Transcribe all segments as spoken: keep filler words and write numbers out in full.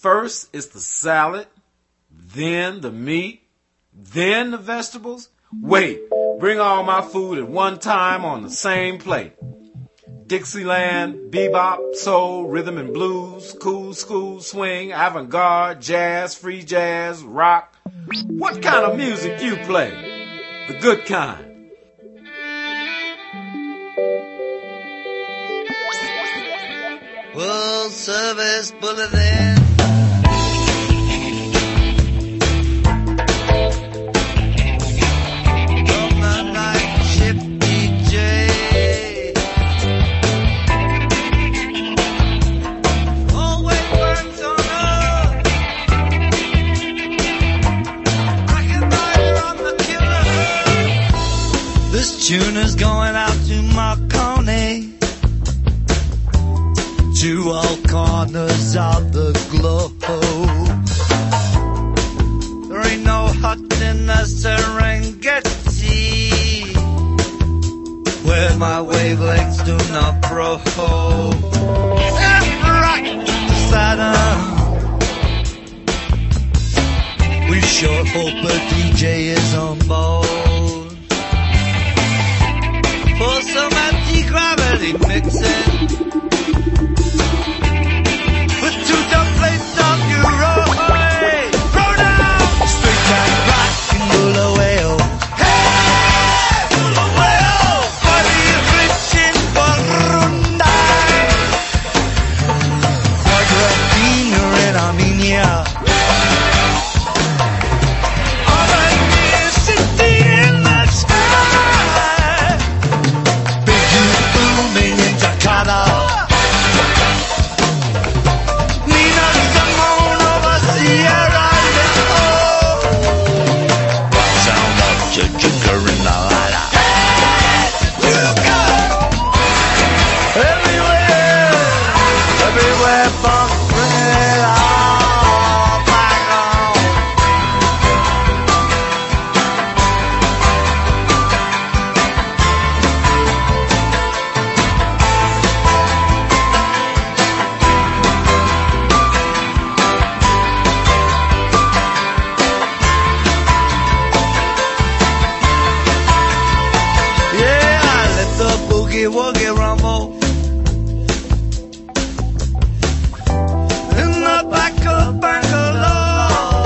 First it's the salad, then the meat, then the vegetables. Wait, bring all my food at one time on the same plate. Dixieland, bebop, soul, rhythm and blues, cool school, swing, avant-garde, jazz, free jazz, rock. What kind of music you play? The good kind. World Service Bulletin. This tune is going out to Marconi, to all corners of the globe. There ain't no hut in the Serengeti where my wavelengths do not probe. And rock Saturn, we sure hope a D J is on board for some anti-gravity mixing with two dumb plates of Euro. Hey, throw down straight time rock and Bulawayo. Hey, Bulawayo, for the rich in Burundi, for Grafina in Armenia. Woogie rumble in the back of Bangalore.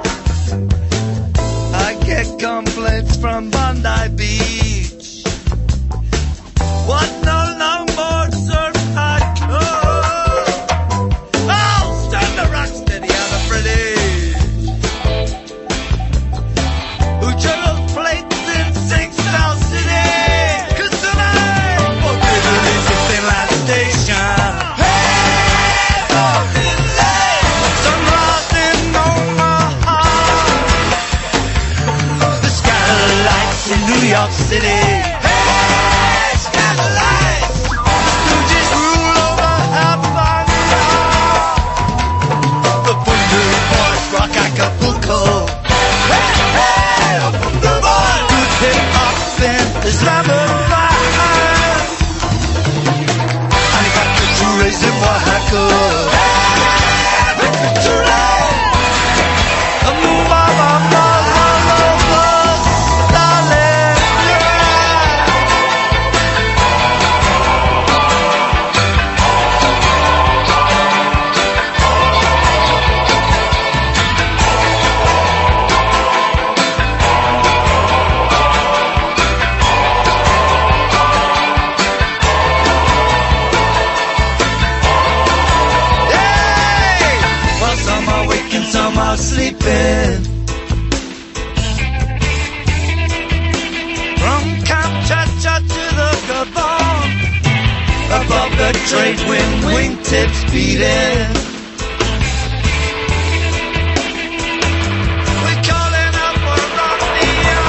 I get complaints from Bondi Beach. What no longboard surf hardcore? Oh, stand the rock steady on the British who juggles plates in Sing South City. New York City. Hey, Skylights! Stooges rule over Havana. The Voodoo Boys rock Acapulco. Hey, hey, the Voodoo Boys! Good hip-hop in Islamabad. And you got the Tourés in Oaxaca. Hey, the Tourés! Move on, move on. Sleeping from Kamchatka to the Gabon, above the trade wind, wingtips beating. We're calling out for Romney.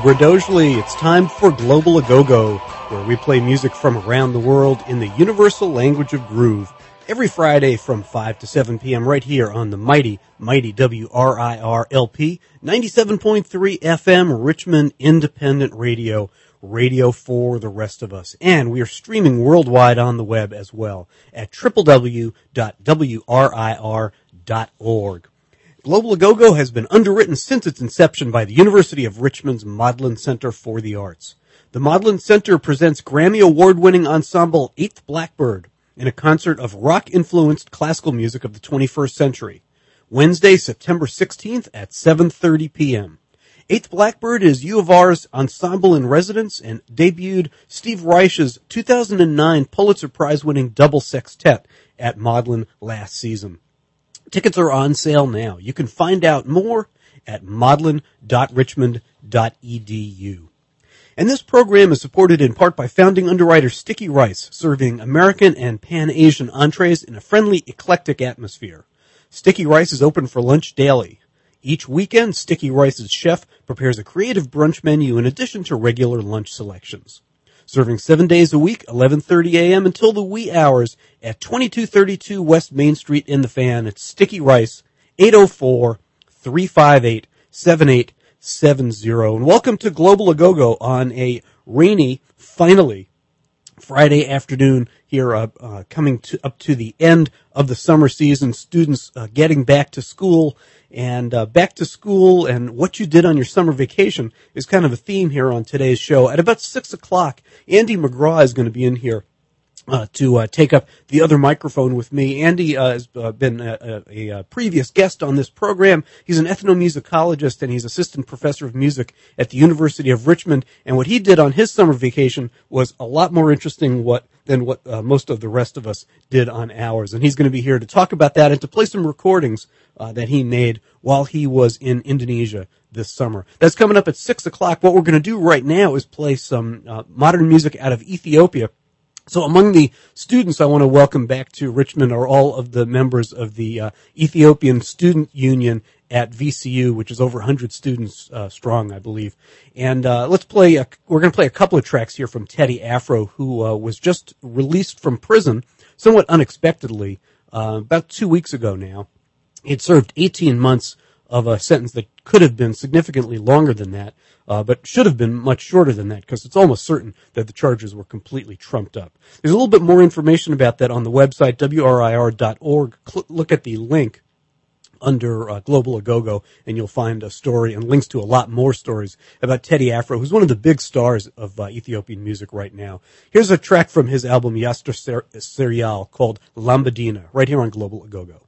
Gradojli. It's time for Global A-Go-Go, where we play music from around the world in the universal language of groove. Every Friday from five to seven p.m. right here on the mighty, mighty W R I R L P, ninety-seven point three F M, Richmond Independent Radio, radio for the rest of us. And we are streaming worldwide on the web as well at w w w dot w r i r dot org. Global A-Go-Go has been underwritten since its inception by the University of Richmond's Modlin Center for the Arts. The Modlin Center presents Grammy Award-winning ensemble Eighth Blackbird in a concert of rock-influenced classical music of the twenty-first century, Wednesday, September sixteenth at seven thirty p.m. Eighth Blackbird is U of R's ensemble in residence and debuted Steve Reich's two thousand nine Pulitzer Prize-winning double sextet at Modlin last season. Tickets are on sale now. You can find out more at modlin dot richmond dot e d u. And this program is supported in part by founding underwriter Sticky Rice, serving American and Pan-Asian entrees in a friendly, eclectic atmosphere. Sticky Rice is open for lunch daily. Each weekend, Sticky Rice's chef prepares a creative brunch menu in addition to regular lunch selections. Serving seven days a week, eleven thirty a.m. until the wee hours at twenty-two thirty-two West Main Street in the Fan. It's Sticky Rice, eight oh four, three five eight, seven eight seven zero. And welcome to Global A-Go-Go on a rainy, finally, Friday afternoon here, uh, uh, coming to, up to the end of the summer season. Students uh, getting back to school. And uh, back to school and what you did on your summer vacation is kind of a theme here on today's show. At about six o'clock, Andy McGraw is going to be in here uh, to uh, take up the other microphone with me. Andy uh, has uh, been a, a, a previous guest on this program. He's an ethnomusicologist, and he's assistant professor of music at the University of Richmond. And what he did on his summer vacation was a lot more interesting what than what uh, most of the rest of us did on ours. And he's going to be here to talk about that and to play some recordings uh, that he made while he was in Indonesia this summer. That's coming up at six o'clock. What we're going to do right now is play some uh, modern music out of Ethiopia. So among the students I want to welcome back to Richmond are all of the members of the uh, Ethiopian Student Union at V C U, which is over one hundred students uh, strong, I believe. And uh, let's play, a, we're going to play a couple of tracks here from Teddy Afro, who uh, was just released from prison somewhat unexpectedly uh, about two weeks ago now. He had served eighteen months of a sentence that could have been significantly longer than that, uh, but should have been much shorter than that, because it's almost certain that the charges were completely trumped up. There's a little bit more information about that on the website, w r i r dot org. Cl- look at the link under uh, Global A-Go-Go, and you'll find a story and links to a lot more stories about Teddy Afro, who's one of the big stars of uh, Ethiopian music right now. Here's a track from his album Yastar Ser- Serial called Lambadina, right here on Global A-Go-Go.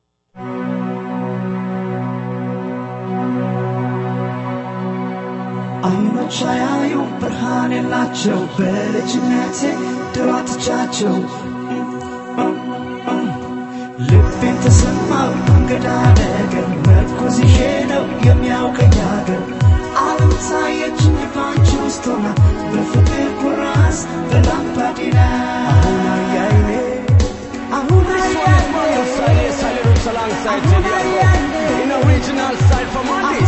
አይኖች አያዩ ብርሃን የላቸው በልጅነቴ ድሯትቻቸው ልቤን ተሰማው እንግዳ ነገር መርኮዝ ይዤ ነው የሚያውቀኝ አገር ዓለም ታየችኝ ባንቺ ውስጥ ሆና በፍቅር ኩራዝ በላምባዲና አሁን አያይኔ አሁን አያይኔ alongside Teddy Afro in original style from Addis.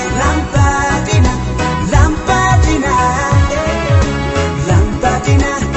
Lampadina,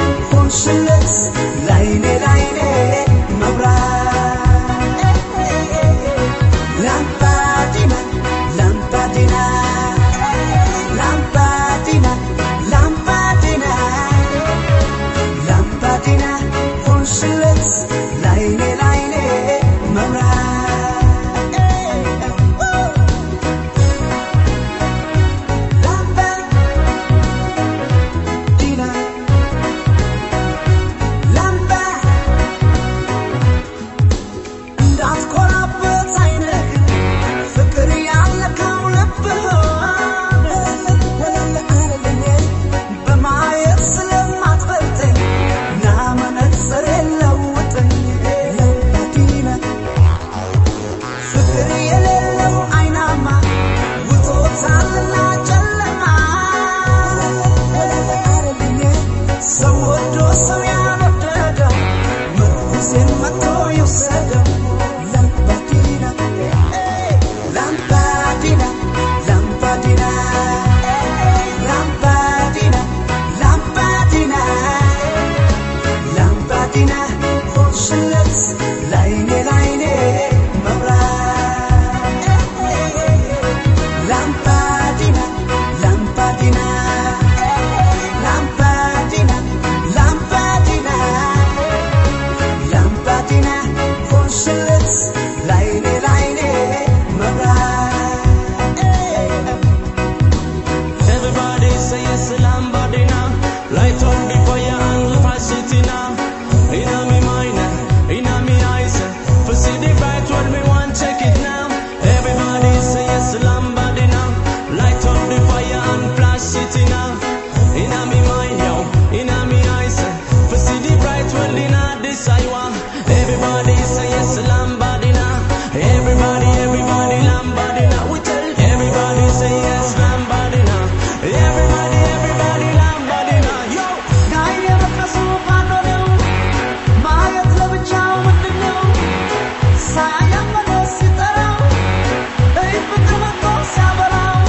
Light up the fire and pass it in a, in a me mind, in a me eyes. For see the bright world, me want check it now. Everybody say yes, lambadi now. Light up the fire and flash it in a, in a me mind, yo, in a me eyes. For see the bright world in a this I want. Everybody say yes, lambadi now. Everybody, everybody, lambadi now. We tell everybody say yes, lambadi now. Everybody, everybody, lambadi now. Yo. Gaia bakasu panonu, Maya tlabicha wudnu, Sayang manositara, Ei putramato sabarao.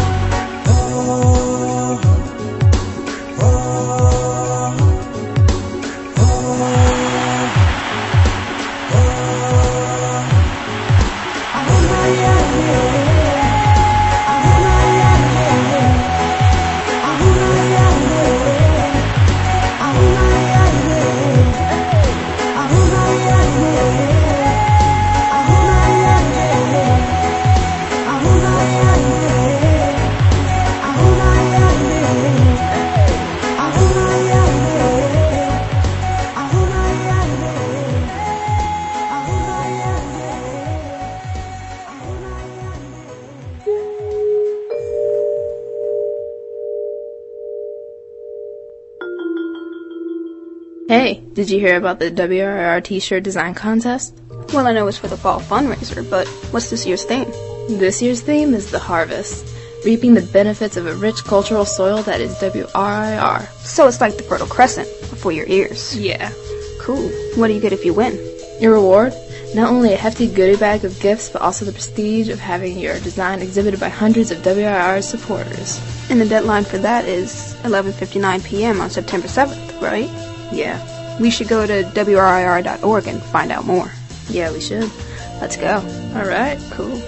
Oh, oh, oh, Hey, did you hear about the W R I R t-shirt design contest? Well, I know it's for the fall fundraiser, but what's this year's theme? This year's theme is the harvest, reaping the benefits of a rich cultural soil that is W R I R. So it's like the Fertile Crescent, but for your ears. Yeah. Cool. What do you get if you win? Your reward? Not only a hefty goodie bag of gifts, but also the prestige of having your design exhibited by hundreds of W R I R supporters. And the deadline for that is eleven fifty-nine p.m. on September seventh, right? Yeah. We should go to W R I R dot org and find out more. Yeah, we should. Let's go. Alright. Cool.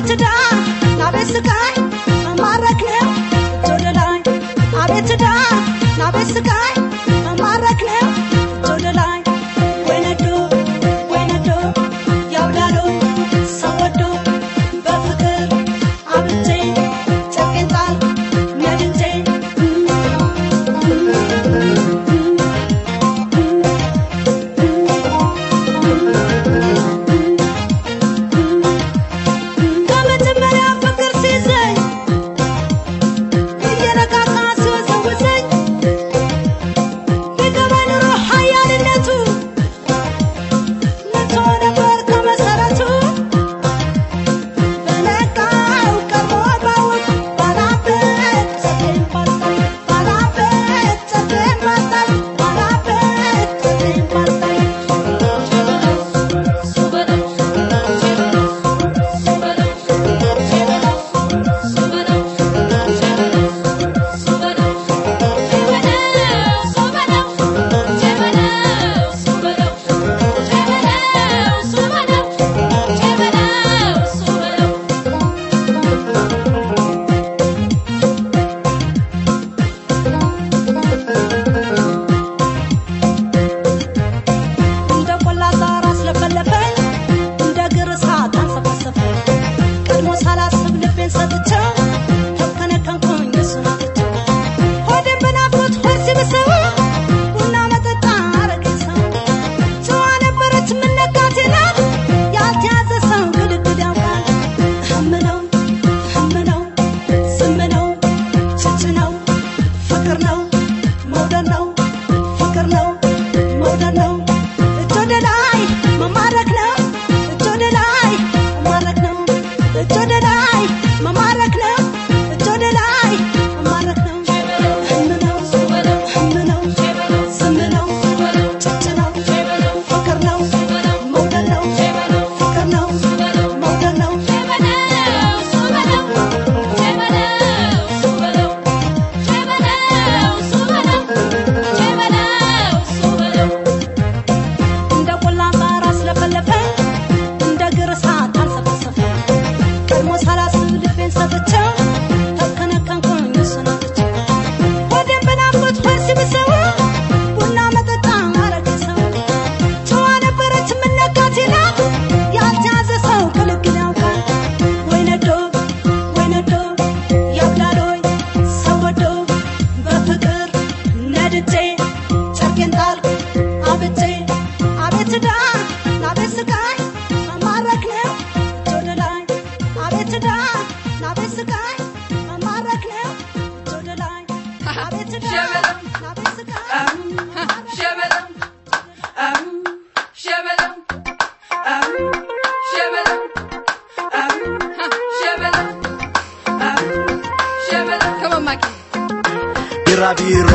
ቢራቢሮ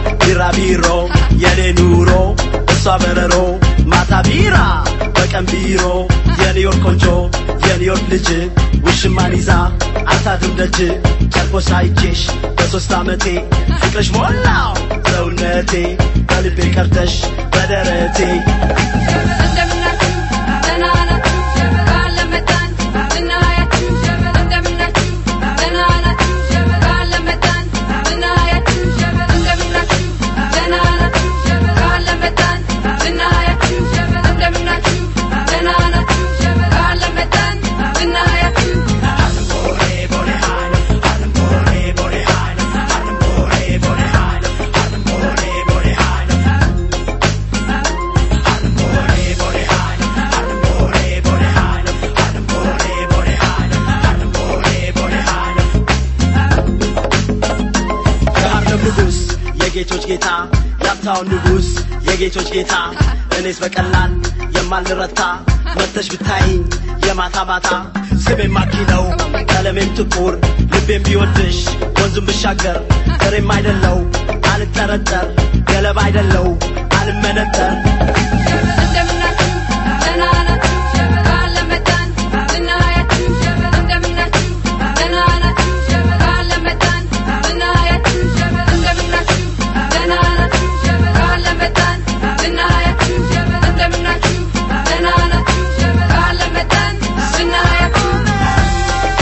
ቢራቢሮ የኔ ኑሮ እሷ በረሮ ማታ ቢራ በቀን ቢሮ የኒውዮርክ ቆንጆ የኒውዮርክ ልጅ ውሽማን ይዛ አታድም ደጅ ጨርቆስ አይቼሽ በሶስት አመቴ ፍቅርሽ ሞላው ሰውነቴ በልቤ ቀርተሽ በደረቴ እንደምናችሁ ደህና ናችሁ ባለመጣን እናያችሁ እንደምናችሁ ደህና ናችሁ ባለመጣን እናያችሁ እንደምናችሁ ደህና ናችሁ ባለመጣን እናያችሁ እንደምናችሁ ደህና ናችሁ ባለመጣን እናያችሁ የጌቶች ጌታ ያብታው ንጉስ የጌቶች ጌታ እኔስ በቀላል የማልረታ መተሽ ብታይኝ የማታ ማታ ስሜም ማኪ ነው ቀለሜም ጥቁር ልቤም ቢወድሽ ወንዙም ብሻገር እሬም አይደለው አልጠረጠር ገለባ አይደለው አልመነጠር እንደምናችሁ ደህና ናችሁ ባለመጣን እናያችሁ እንደምናችሁ ደህና ናችሁ ባለመጣን እናያችሁ እንደምናችሁ ደህና ናችሁ ባለመጣን እናያችሁ እንደምናችሁ ደህና ናችሁ ባለመጣን እናያችሁ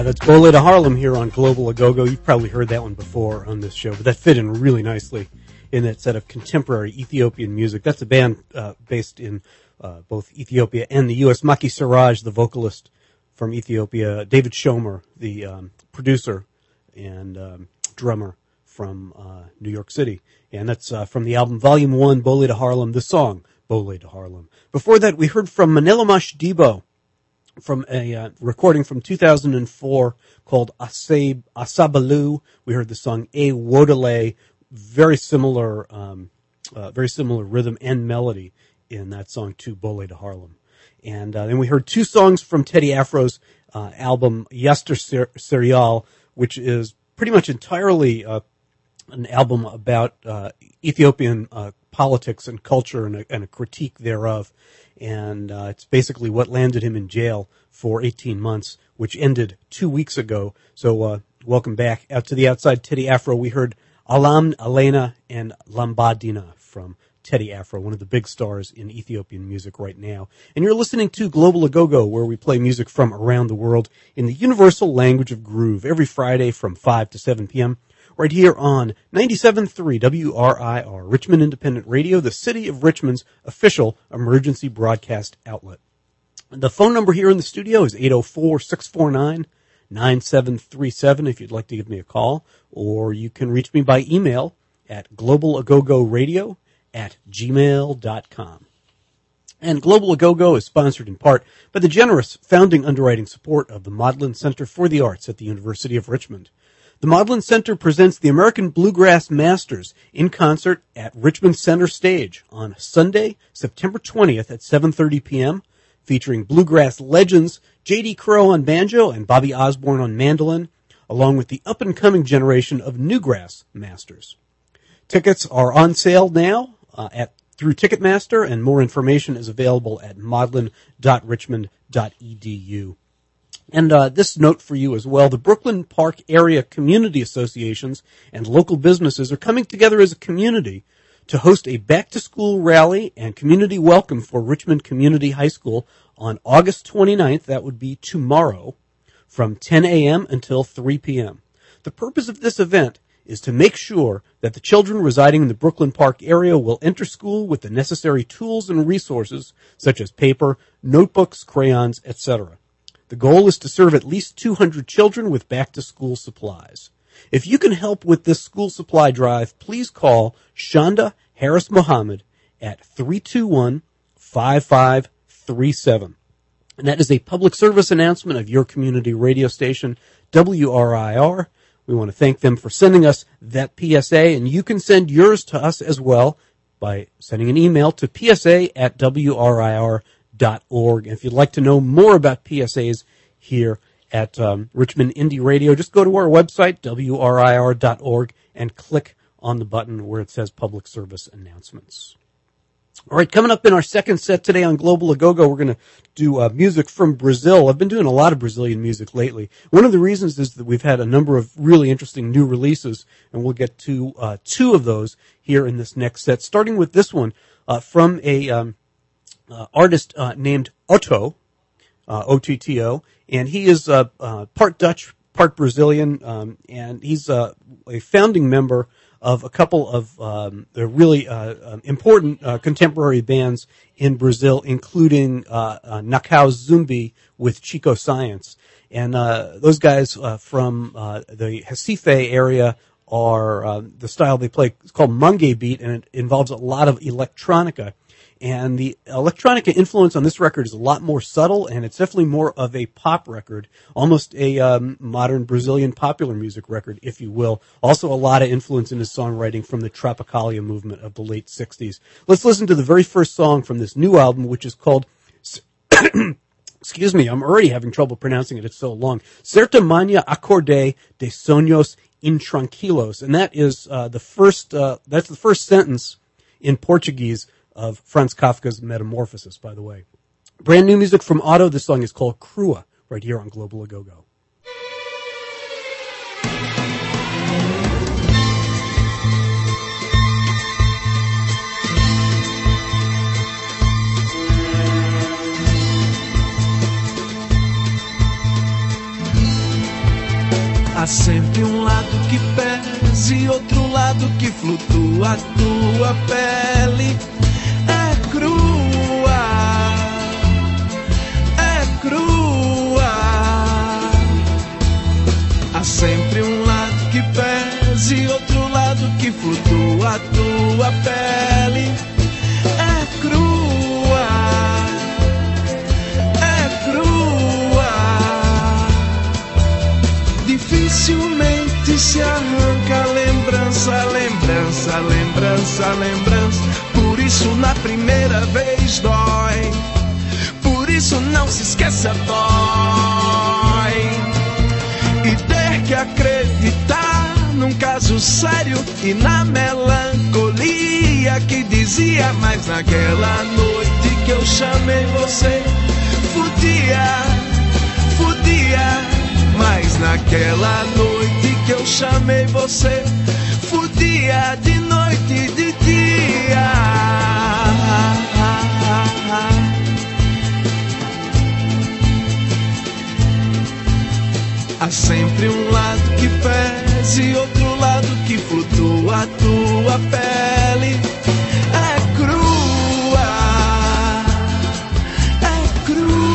Yeah, that's Bole to Harlem here on Global Agogo. You've probably heard that one before on this show, but that fit in really nicely in that set of contemporary Ethiopian music. That's a band uh, based in uh, both Ethiopia and the U S Maki Siraj, the vocalist from Ethiopia, David Shomer, the um, producer and um, drummer from uh, New York City. And that's uh, from the album Volume one, Bole to Harlem, the song Bole to Harlem. Before that, we heard from Manelamash Debo, from a uh, recording from two thousand four called Asab, Asabalu. We heard the song A Wodele, very similar, um, uh, very similar rhythm and melody in that song to Bole to Harlem. And uh, then we heard two songs from Teddy Afro's uh, album Yester Serial, which is pretty much entirely uh, an album about uh, Ethiopian uh, politics and culture and a, and a critique thereof. And uh, it's basically what landed him in jail for eighteen months, which ended two weeks ago. So uh, welcome back out to the outside, Teddy Afro. We heard Alam, Elena, and Lambadina from Teddy Afro, one of the big stars in Ethiopian music right now. And you're listening to Global Agogo, where we play music from around the world in the universal language of groove every Friday from five to seven p.m. right here on ninety-seven point three W R I R, Richmond Independent Radio, the City of Richmond's official emergency broadcast outlet. The phone number here in the studio is eight oh four, six four nine, nine seven three seven if you'd like to give me a call, or you can reach me by email at globalagogoradio at gmail dot com. And Global Agogo is sponsored in part by the generous founding underwriting support of the Maudlin Center for the Arts at the University of Richmond. The Maudlin Center presents the American Bluegrass Masters in concert at Richmond Center Stage on Sunday, September twentieth at seven thirty p.m., featuring bluegrass legends J D Crowe on banjo and Bobby Osborne on mandolin, along with the up-and-coming generation of newgrass masters. Tickets are on sale now uh, at through Ticketmaster, and more information is available at maudlin dot richmond dot e d u. And uh, this note for you as well, the Brooklyn Park Area Community Associations and local businesses are coming together as a community to host a back-to-school rally and community welcome for Richmond Community High School on August twenty-ninth, that would be tomorrow, from ten a.m. until three p.m. The purpose of this event is to make sure that the children residing in the Brooklyn Park area will enter school with the necessary tools and resources, such as paper, notebooks, crayons, et cetera. The goal is to serve at least two hundred children with back-to-school supplies. If you can help with this school supply drive, please call Shonda Harris Mohammed at three two one, five five three seven. And that is a public service announcement of your community radio station, W R I R. We want to thank them for sending us that P S A, and you can send yours to us as well by sending an email to p s a at w r i r dot org. And if you'd like to know more about P S As here at um, Richmond Indie Radio, just go to our website, w r i r dot org, and click on the button where it says Public Service Announcements. All right, coming up in our second set today on Global Agogo, we're going to do uh, music from Brazil. I've been doing a lot of Brazilian music lately. One of the reasons is that we've had a number of really interesting new releases, and we'll get to uh, two of those here in this next set, starting with this one uh, from a um, uh, artist uh, named Otto, uh, O T T O, and he is uh, uh, part Dutch, part Brazilian, um, and he's uh, a founding member of a couple of um, the really uh, uh, important uh, contemporary bands in Brazil, including uh, uh, Nakau Zumbi with Chico Science. And uh, those guys uh, from uh, the Recife area are uh, the style they play. It's called Mangue Beat, and it involves a lot of electronica. And the electronica influence on this record is a lot more subtle, and it's definitely more of a pop record, almost a um, modern Brazilian popular music record, if you will. Also a lot of influence in his songwriting from the Tropicalia movement of the late sixties. Let's listen to the very first song from this new album, which is called, excuse me, I'm already having trouble pronouncing it, it's so long, Certa Manhã Acordei de Sonhos Intranquilos. And that is uh, the first, uh, that's the first sentence in Portuguese of Franz Kafka's Metamorphosis, by the way. Brand new music from Otto. This song is called Crua, right here on Global Agogo. Há sempre um lado que pesa e outro lado que flutua. A tua pele é crua, é crua. Há sempre um lado que pesa e outro lado que flutua. A tua pele é crua, é crua. Dificilmente se arranca lembrança, lembrança, lembrança, lembrança. Por isso na primeira vez dói, por isso não se esqueça, dói. E ter que acreditar num caso sério e na melancolia que dizia: mas naquela noite que eu chamei você, fudia, fudia. Mas naquela noite que eu chamei você, fudia de noite e de dia. Há sempre um lado que pesa e outro lado que flutua. A tua pele é crua, é crua.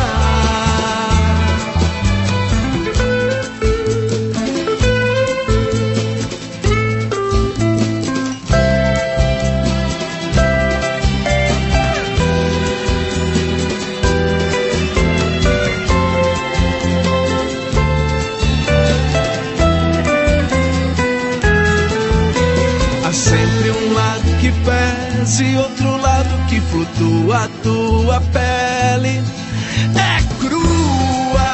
E outro lado que flutua. A tua pele é crua,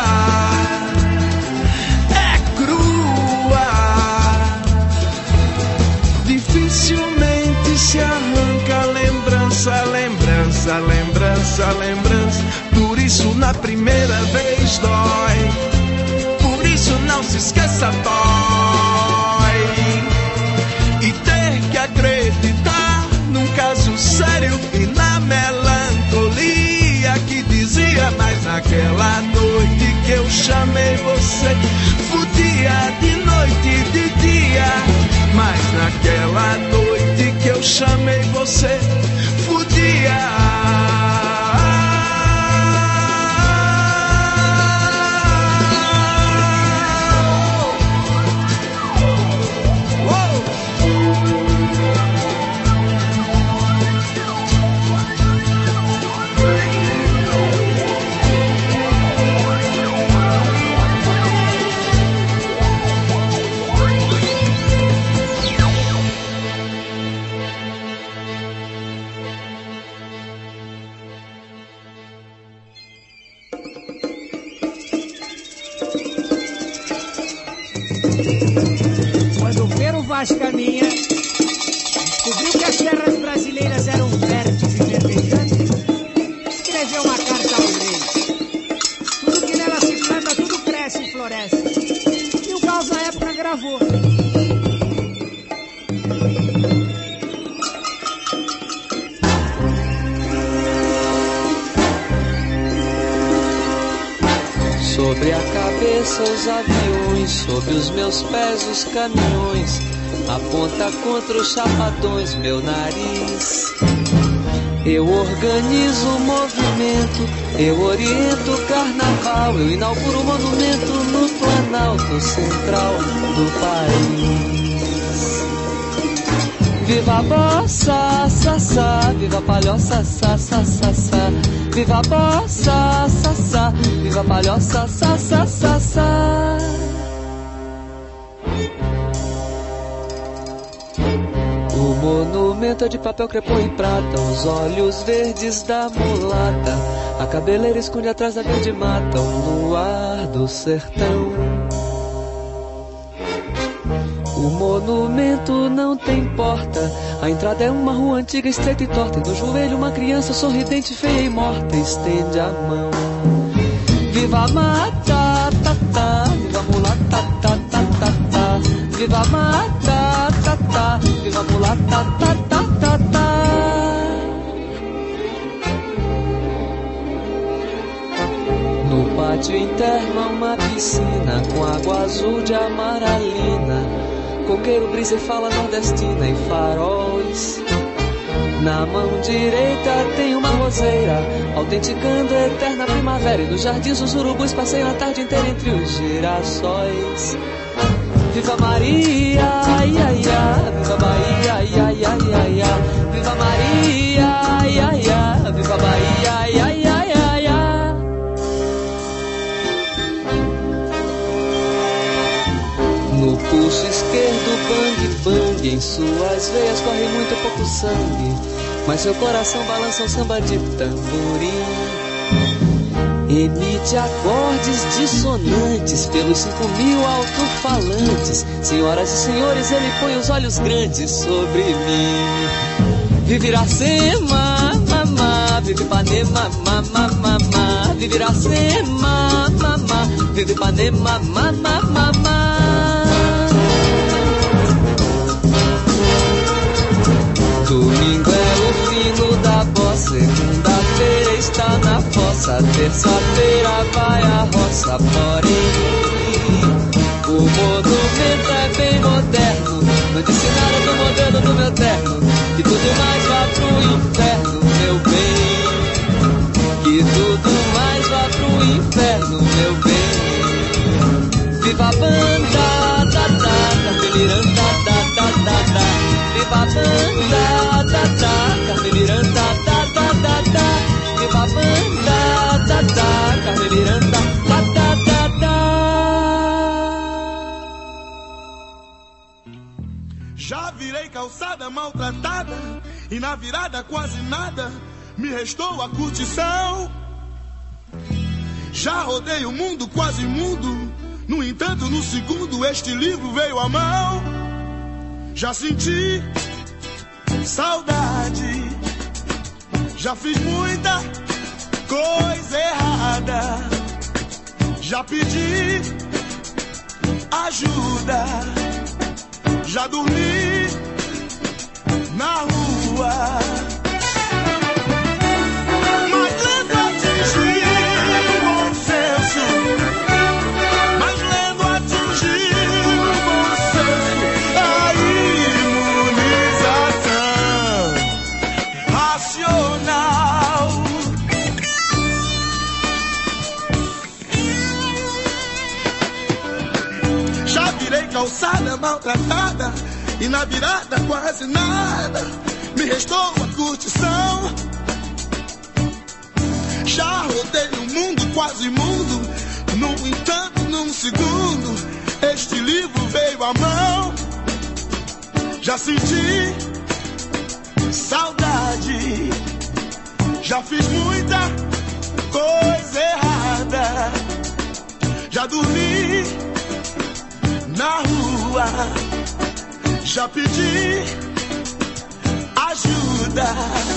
é crua. Dificilmente se arranca lembrança, lembrança, lembrança, lembrança. Por isso na primeira vez dói, por isso não se esqueça, dói. E ter que acreditar num caso sério e na melancolia que dizia: mas naquela noite que eu chamei você, fudia de noite e de dia. Mas naquela noite que eu chamei você, fudia. Caminha, descobriu que as terras brasileiras eram férteis e verdejantes, escreveu uma carta ao rei. Tudo que nela se planta, tudo cresce e floresce. E o Caos na época gravou. Sobre a cabeça os aviões, sobre os meus pés os caminhões. Aponta contra os chapadões meu nariz. Eu organizo o movimento, eu oriento o carnaval, eu inauguro o monumento no Planalto Central do país. Viva a bossa, sassá, viva a palhoça, sassá, sassá. Viva a bossa, sassá, viva a palhoça, sassá, sassá. O monumento é de papel crepom e prata, os olhos verdes da mulata, a cabeleira esconde atrás da verde mata, o luar do sertão. O monumento não tem porta, a entrada é uma rua antiga, estreita e torta, e no joelho uma criança sorridente, feia e morta, estende a mão. Viva a mata, tá, tá, viva a mulata, tá, tá, tá, tá. Viva a mata, tá, tá, viva a mulata, tá, tá, tá, tá. pátio interno há uma piscina com água azul de amaralina, coqueiro, brisa e fala nordestina e faróis. Na mão direita tem uma roseira, autenticando a eterna primavera. E nos jardins os urubus passeiam a tarde inteira entre os girassóis. Viva Maria, ai, ai, ai, viva Bahia, ai, ai, ai, ai, ai. Viva Maria, ai, ai, ai, viva Bahia, ai, ai, ai, ai, ai. No pulso esquerdo, bang, bang, em suas veias corre muito pouco sangue, mas seu coração balança um samba de tamborim. Emite acordes dissonantes pelos cinco mil alto-falantes. Senhoras e senhores, ele põe os olhos grandes sobre mim. Vive Iracema, mamá, vive Ipanema, mamá, mamá. Vive Iracema, mamá, vive Ipanema, mamá, mamá. Domingo é o fino da bossa, segunda-feira está na fossa, terça-feira vai a roça, porém o monumento é bem moderno. Não disse nada do modelo do meu terno, que tudo mais vá pro inferno, meu bem. Que tudo mais vá pro inferno, meu bem. Viva a banda, da, da, Carmeliranda, da, da, da, da. Viva a banda, da, da, Carmeliranda, da, da, da, da. Viva a banda, da, da, Carmeliranda, da, da, da, da. Já virei calçada maltratada e na virada quase nada me restou a curtição. Já rodei o mundo quase mudo, no entanto no segundo este livro veio à mão. Já senti saudade, já fiz muita coisa errada, já pedi ajuda, já dormi na rua. Mas lendo atingi o bom senso, mas lendo atingi o bom senso, a imunização racional. Já virei calçada maltratada e na virada quase nada me restou a curtição. Já rodei o mundo quase mundo, no entanto num segundo este livro veio à mão. Já senti saudade, já fiz muita coisa errada, já dormi na rua, já pedi ajuda,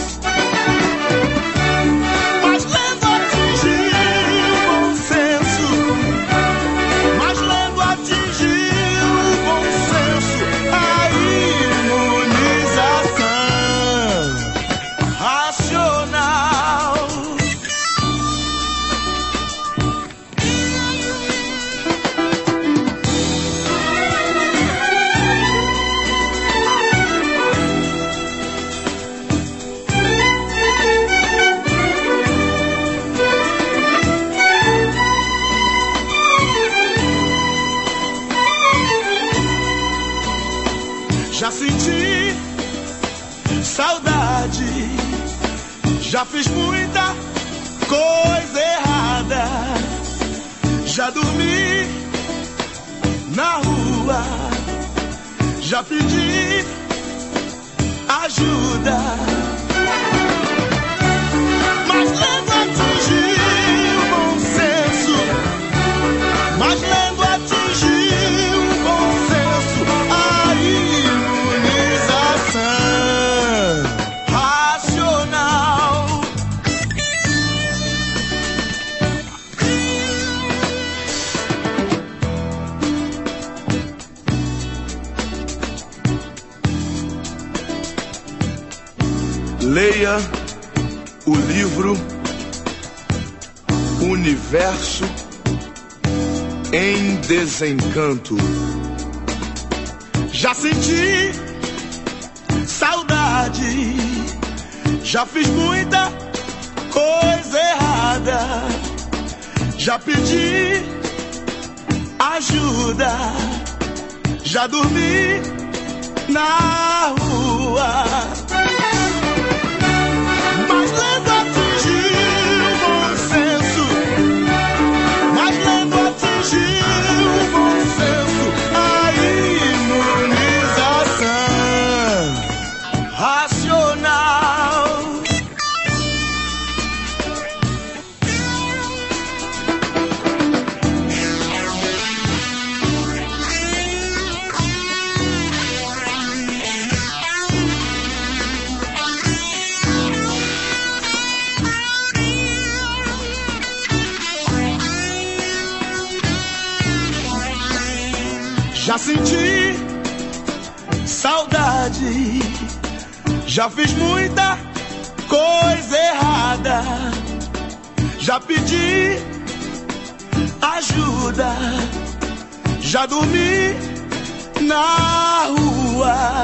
mas lendo atingi o bom senso, mas lendo atingi o bom senso, a imunização racional. Já senti saudade, já fiz muita coisa errada, já dormi na rua, já pedi ajuda, mas lendo atingi o bom senso, mas lendo atingi o bom senso, aí racional. Leia o livro Universo em desencanto. Já senti saudade, já fiz muita coisa errada, já pedi ajuda, já dormi na rua, mas lendo atingiu o bom senso, mas lendo atingiu o bom senso, a imunização racional. Já senti saudade, já fiz muita coisa errada, já pedi ajuda, já dormi na rua,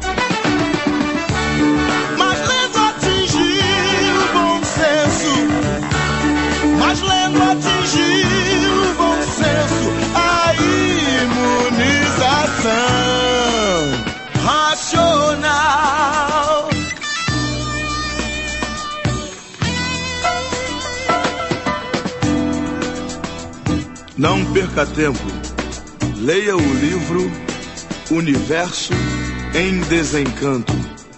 mas lendo atingiu o bom senso, mas lendo atingiu o bom senso, a imunização racional. Não perca tempo, leia o livro Universo em Desencanto.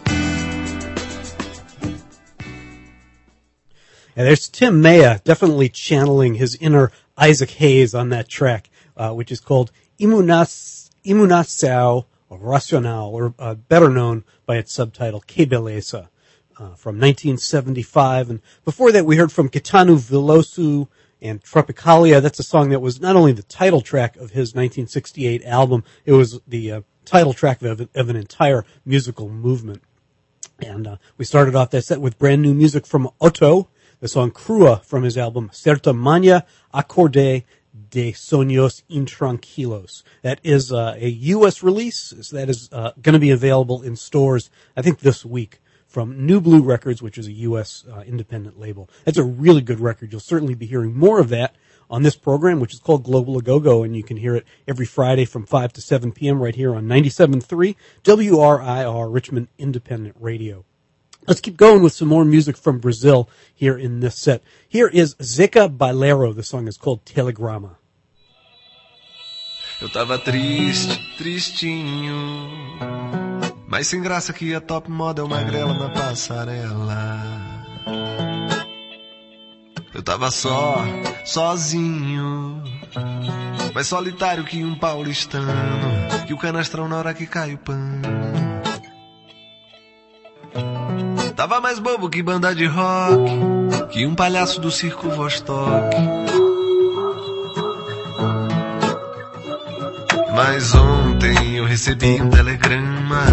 And there's Tim Maya definitely channeling his inner Isaac Hayes on that track, uh, which is called Imunas, Imunização Racional, or uh, better known by its subtitle, Que Beleza, uh, from nineteen seventy-five. And before that, we heard from Caetano Veloso and Tropicalia. That's a song that was not only the title track of his nineteen sixty-eight album, it was the uh, title track of, of an entire musical movement. And uh, we started off that set with brand new music from Otto, the song Crua from his album Certa Manha Acordé de Sonhos Intranquilos. That is uh, a U S release. So that is uh, going to be available in stores, I think, this week from New Blue Records, which is a U S uh, independent label. That's a really good record. You'll certainly be hearing more of that on this program, which is called Global A-Go-Go, and you can hear it every Friday from five to seven p.m. right here on ninety-seven point three W R I R, Richmond Independent Radio. Let's keep going with some more music from Brazil here in this set. Here is Zeca Bailero. The song is called Telegrama. Eu tava triste, tristinho, mas sem graça que a top model magrela na passarela. Eu tava só, sozinho, mais solitário que um paulistano, que o canastrão na hora que cai o pano. Tava mais bobo que banda de rock, que um palhaço do circo Vostok. Mas ontem eu recebi um telegrama,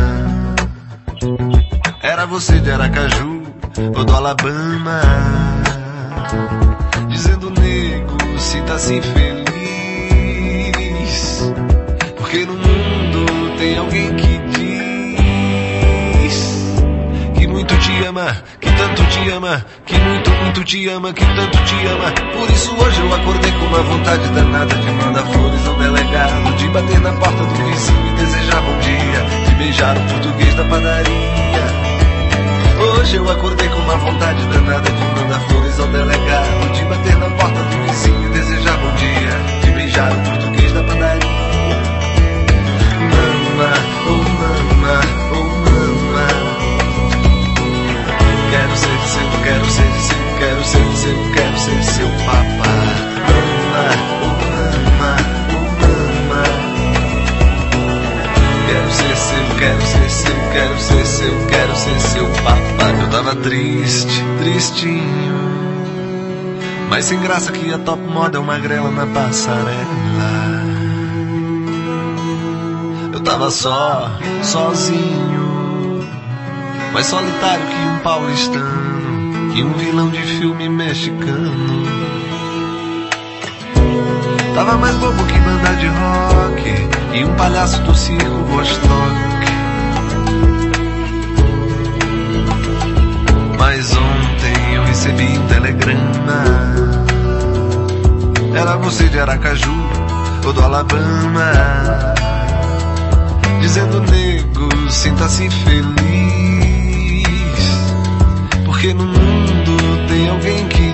era você de Aracaju ou do Alabama, dizendo: nego, se tá assim feliz, porque no mundo tem alguém que muito te ama, que tanto te ama, que muito, muito te ama, que tanto te ama. Por isso hoje eu acordei com uma vontade danada de mandar flores ao delegado, de bater na porta do vizinho e desejar bom dia, de beijar o português da padaria. Hoje eu acordei com uma vontade danada de mandar flores ao delegado, de bater na porta do vizinho e desejar bom dia, de beijar o português da padaria. Mama, oh mama, oh mama, quero ser seu, quero ser seu, quero ser seu, quero ser seu papá. Mama, oh mama, oh mama, quero ser seu, quero ser seu, quero ser seu, quero ser seu papá. Eu tava triste, tristinho, mas sem graça que a top model magrela na passarela. Eu tava só, sozinho, mais solitário que um paulistano, que um vilão de filme mexicano. Tava mais bobo que banda de rock e um palhaço do circo Vostok. Mas ontem eu recebi um telegrama. Era você de Aracaju ou do Alabama, dizendo: nego, sinta-se feliz, porque no mundo tem alguém que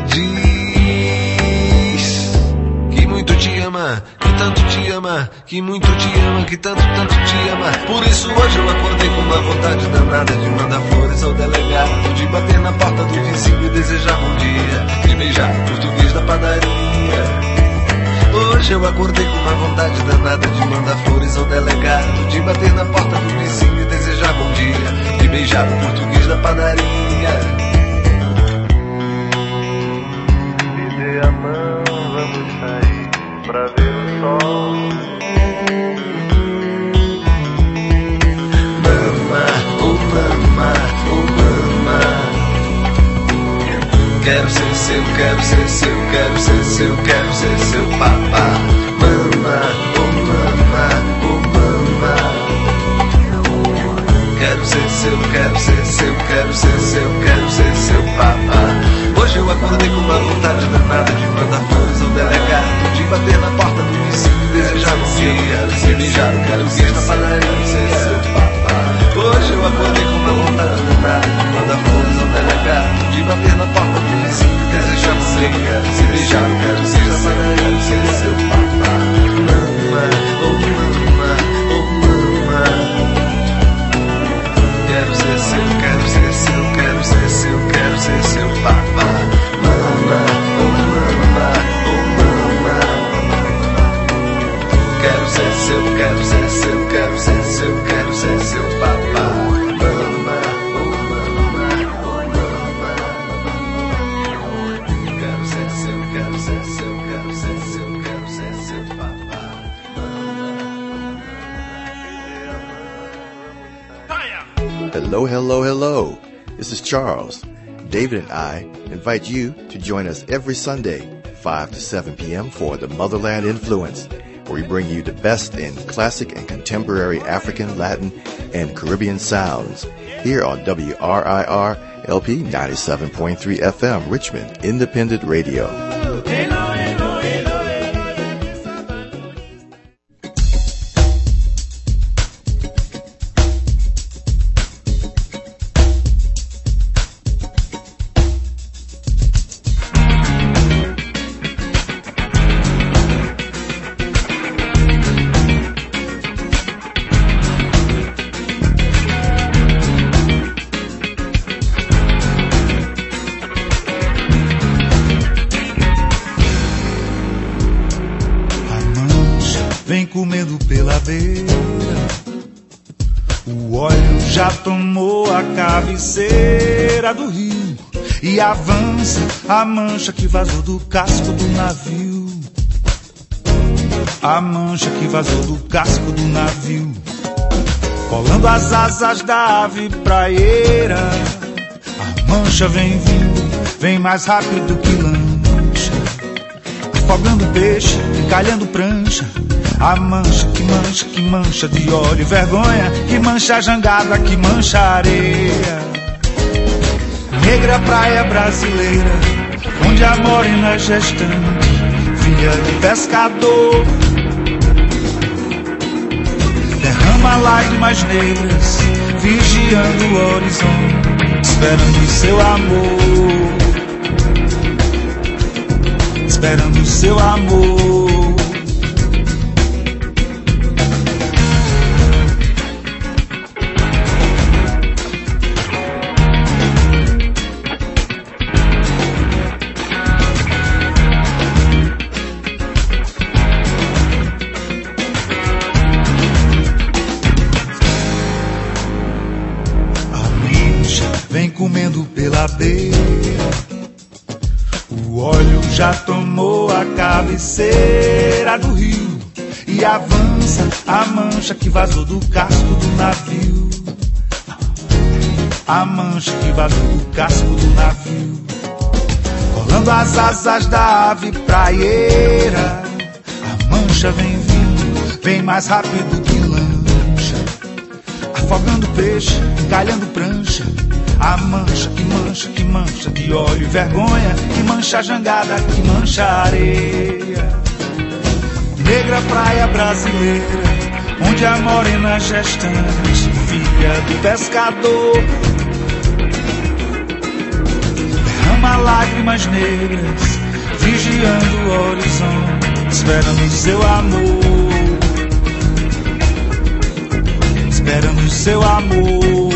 diz que muito te ama, que tanto te ama, que muito te ama, que tanto, tanto te ama. Por isso hoje eu acordei com uma vontade danada de mandar flores ao delegado, de bater na porta do vizinho e desejar bom dia, de beijar o português da padaria. Hoje eu acordei com uma vontade danada de mandar flores ao delegado, de bater na porta do vizinho e desejar bom dia, de beijar o português da padaria. Me dê a mão, vamos sair pra ver o sol. Mama, oh mama, oh mama, quero ser seu, quero ser seu, quero ser seu, quero ser seu papá. Mama, oh mama, oh mama, quero ser seu, quero ser seu, quero ser seu, quero ser seu papá. Hoje eu acordei com uma vontade danada de mandar flores ao delegado, de bater na porta do vizinho e desejar bom dia, de beijar o português na padaria, ser seu papá. Hoje eu acordei com uma vontade danada de mandar flores ao delegado, de bater na porta do vizinho e desejar bom dia, de beijar o português na padaria, ser seu papá. Mama, oh mama, oh mama, quero ser seu, quero ser seu, quero ser seu, quero ser seu papá. Mama, oh mama, oh mama, quero ser seu, quero ser seu, quero ser seu, quero ser seu papá. Mama, oh mama, oh mama, quero ser seu, quero ser seu, quero ser seu, quero ser seu papá. Hello, hello, hello. This is Charles. David and I invite you to join us every Sunday, five to seven p.m. for the Motherland Influence, where we bring you the best in classic and contemporary African, Latin, and Caribbean sounds here on W R I R L P ninety-seven point three F M, Richmond Independent Radio. Vem comendo pela beira, o óleo já tomou a cabeceira do rio e avança a mancha que vazou do casco do navio. A mancha que vazou do casco do navio, colando as asas da ave praieira. A mancha vem vindo, vem mais rápido que lancha, afogando peixe, encalhando prancha. A mancha que mancha, que mancha de óleo e vergonha, que mancha a jangada, que mancha a areia. Negra praia brasileira, onde a morena gestante, filha de pescador, derrama lágrimas negras, vigiando o horizonte, esperando seu amor, esperando seu amor. Comendo pela beira, o óleo já tomou a cabeceira do rio e avança a mancha que vazou do casco do navio. A mancha que vazou do casco do navio, colando as asas da ave praieira. A mancha vem vindo, vem mais rápido que lancha, afogando peixe, encalhando prancha. A mancha que mancha, que mancha, que óleo e vergonha, que mancha a jangada, que mancha a areia. Negra praia brasileira, onde a morena gestante, filha do pescador, derrama lágrimas negras, vigiando o horizonte, esperando seu amor, esperando seu amor.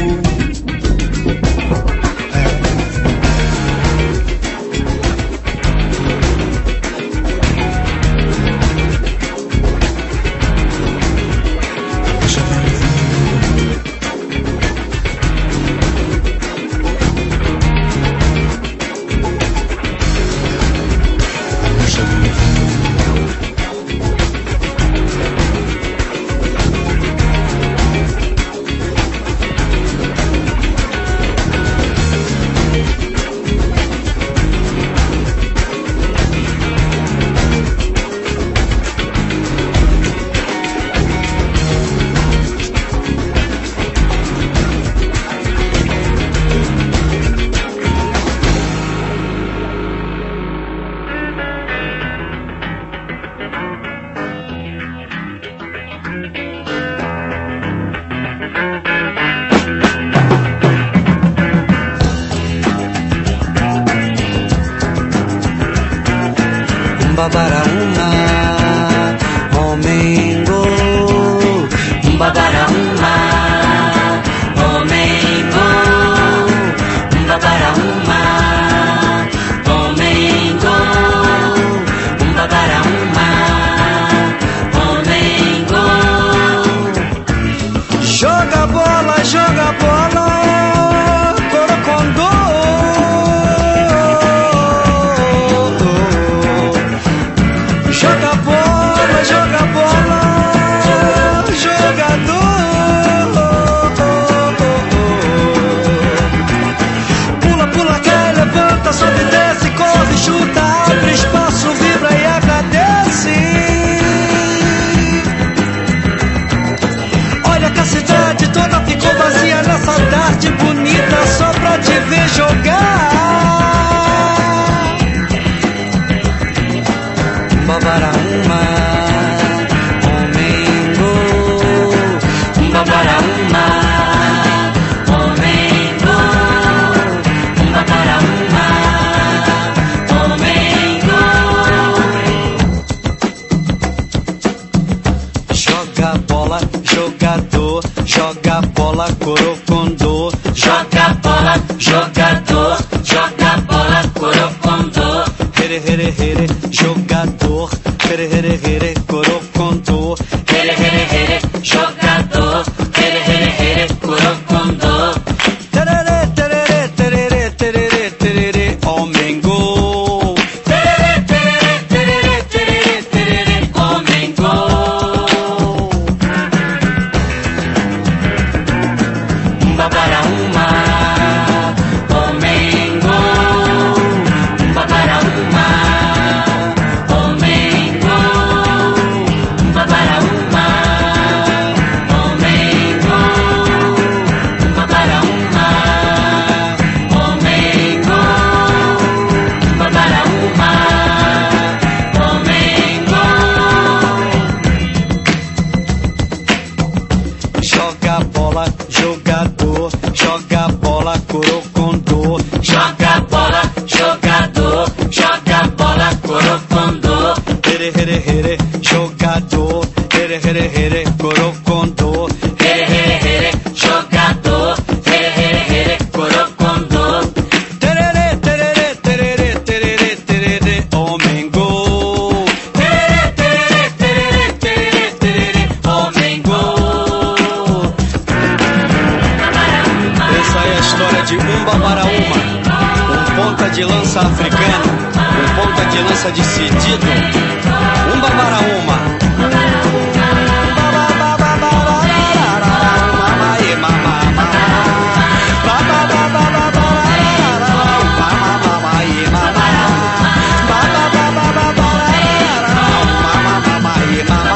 Mama,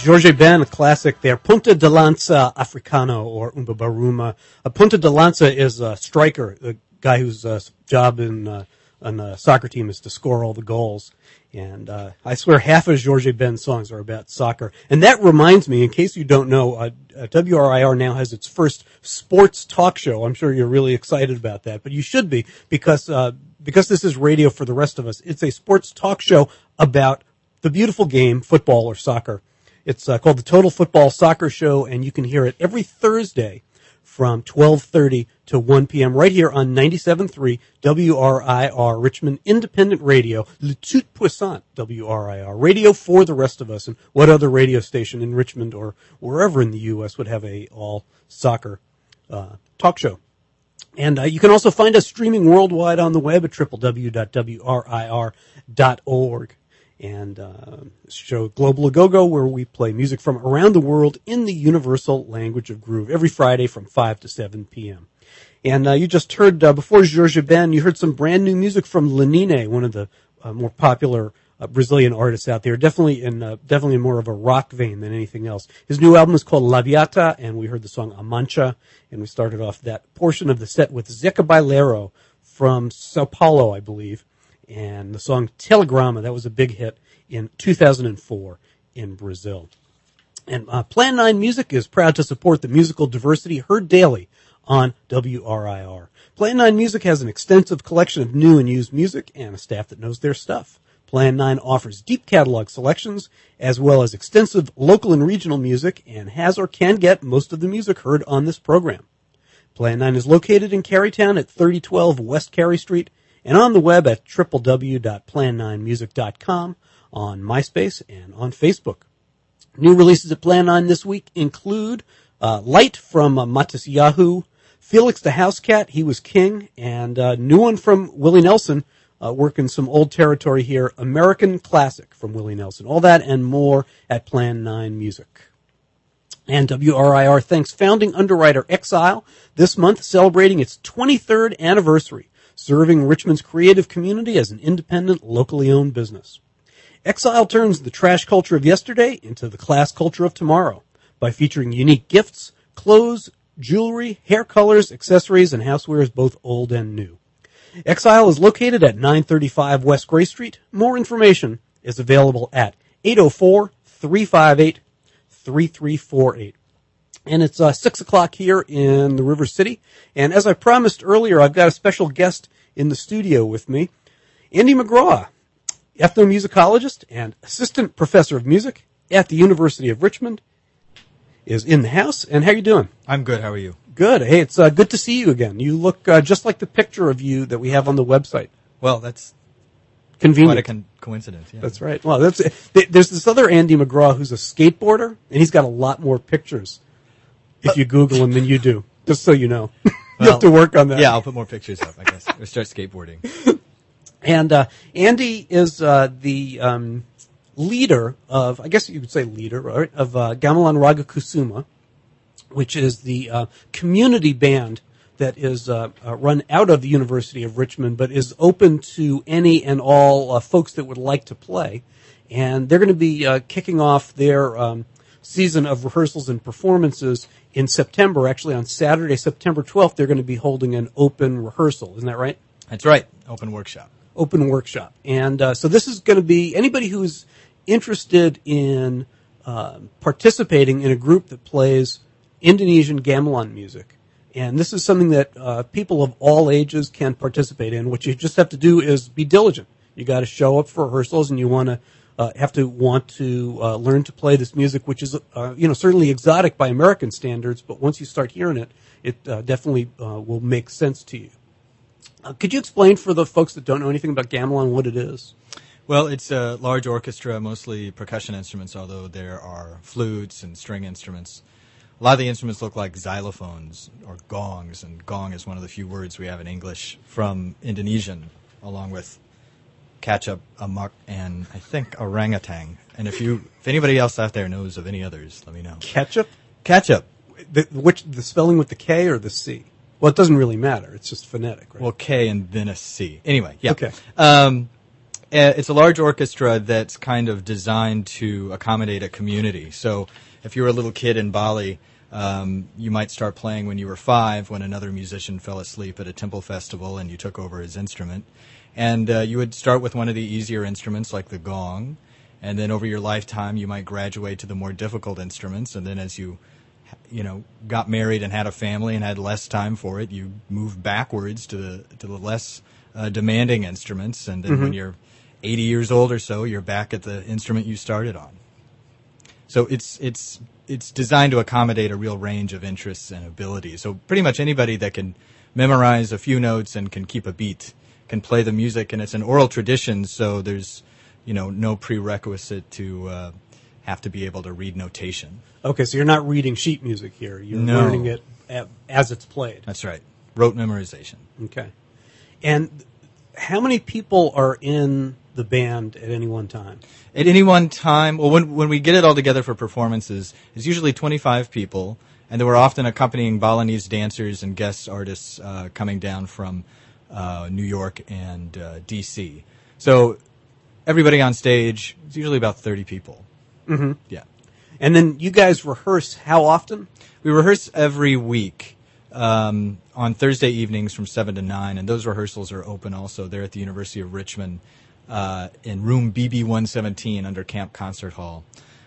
Jorge Ben, a classic there. Punta de Lanza Africano, or Umba Baruma. Uh, Punta de Lanza is a striker, the guy whose uh, job in uh, on the soccer team is to score all the goals. And uh, I swear half of Jorge Ben's songs are about soccer. And that reminds me, in case you don't know, uh, uh, W R I R now has its first sports talk show. I'm sure you're really excited about that, but you should be, because uh, because this is radio for the rest of us. It's a sports talk show about the beautiful game, football or soccer. It's uh, called the Total Football Soccer Show, and you can hear it every Thursday from twelve thirty to one p.m. right here on ninety-seven point three W R I R, Richmond Independent Radio, le tout puissant W R I R, radio for the rest of us. And what other radio station in Richmond or wherever in the U S would have a all soccer uh, talk show? And uh, you can also find us streaming worldwide on the web at w w w dot w r i r dot org. And uh, show Global A Go-Go, where we play music from around the world in the universal language of groove every Friday from five to seven p.m. And uh, you just heard, uh, before Jorge Ben, you heard some brand new music from Lenine, one of the uh, more popular uh, Brazilian artists out there, definitely in uh, definitely in more of a rock vein than anything else. His new album is called La Viata, and we heard the song A Mancha, and we started off that portion of the set with Zeca Bailero from Sao Paulo, I believe. And the song Telegrama, that was a big hit in two thousand four in Brazil. And uh, Plan nine Music is proud to support the musical diversity heard daily on W R I R. Plan nine Music has an extensive collection of new and used music and a staff that knows their stuff. Plan nine offers deep catalog selections as well as extensive local and regional music, and has or can get most of the music heard on this program. Plan nine is located in Carytown at thirty twelve West Cary Street, and on the web at w w w dot plan nine music dot com, on MySpace, and on Facebook. New releases at Plan nine this week include uh, Light from uh, Matisyahu, Felix the House Cat, He Was King, and a uh, new one from Willie Nelson, uh, working some old territory here, American Classic from Willie Nelson. All that and more at Plan nine Music. And W R I R thanks founding underwriter Exile, this month celebrating its twenty-third anniversary, serving Richmond's creative community as an independent, locally owned business. Exile turns the trash culture of yesterday into the class culture of tomorrow by featuring unique gifts, clothes, jewelry, hair colors, accessories, and housewares both old and new. Exile is located at nine thirty-five West Gray Street. More information is available at eight oh four, three five eight, three three four eight. And it's uh, six o'clock here in the River City. And as I promised earlier, I've got a special guest in the studio with me, Andy McGraw, ethnomusicologist and assistant professor of music at the University of Richmond, is in the house. And how are you doing? I'm good. How are you? Good. Hey, it's uh, good to see you again. You look uh, just like the picture of you that we have on the website. Well, that's convenient. Quite a con- coincidence. Yeah. That's right. Well, that's there's this other Andy McGraw who's a skateboarder, and he's got a lot more pictures if you Google him than you do. Just so you know, you well, have to work on that. Yeah, I'll put more pictures up, I guess, or start skateboarding. And uh, Andy is uh, the um, leader of, I guess you could say leader, right, of uh, Gamelan Raga Kusuma, which is the uh, community band that is uh, uh, run out of the University of Richmond, but is open to any and all uh, folks that would like to play. And they're going to be uh, kicking off their um, season of rehearsals and performances in September. Actually, on Saturday, September twelfth, they're going to be holding an open rehearsal. Isn't that right? That's right. Open workshop. Open workshop. And uh, so this is going to be anybody who's interested in uh, participating in a group that plays Indonesian gamelan music. And this is something that uh, people of all ages can participate in. What you just have to do is be diligent. You got to show up for rehearsals, and you want to uh, have to want to uh, learn to play this music, which is uh, you know certainly exotic by American standards. But once you start hearing it, it uh, definitely uh, will make sense to you. Uh, could you explain for the folks that don't know anything about gamelan what it is? Well, it's a large orchestra, mostly percussion instruments, although there are flutes and string instruments. A lot of the instruments look like xylophones or gongs, and gong is one of the few words we have in English from Indonesian, along with ketchup, amok, and I think orangutan. And if you, if anybody else out there knows of any others, let me know. Ketchup? Ketchup. The, which the spelling with the K or the C? Well, it doesn't really matter. It's just phonetic, right? Well, K and then a C. Anyway, yeah. Okay. Um, Uh, it's a large orchestra that's kind of designed to accommodate a community. So if you were a little kid in Bali, um, you might start playing when you were five, when another musician fell asleep at a temple festival and you took over his instrument. And uh, you would start with one of the easier instruments like the gong, and then over your lifetime you might graduate to the more difficult instruments, and then as you you know, got married and had a family and had less time for it, you moved backwards to the to the less uh, demanding instruments, and then Mhm. when you're eighty years old or so, you're back at the instrument you started on. So it's it's it's designed to accommodate a real range of interests and abilities. So pretty much anybody that can memorize a few notes and can keep a beat can play the music, and it's an oral tradition, so there's you know no prerequisite to uh, have to be able to read notation. Okay, so you're not reading sheet music here. You're No. learning it a- as it's played. That's right. Rote memorization. Okay. And how many people are in the band at any one time? At any one time, well, when when we get it all together for performances, it's usually twenty-five people, and there were often accompanying Balinese dancers and guest artists uh, coming down from uh, New York and uh, D C. So everybody on stage, it's usually about thirty people. Mm-hmm. Yeah. And then you guys rehearse how often? We rehearse every week um, on Thursday evenings from seven to nine, and those rehearsals are open also. They're at the University of Richmond uh, in room B B one seventeen under Camp Concert Hall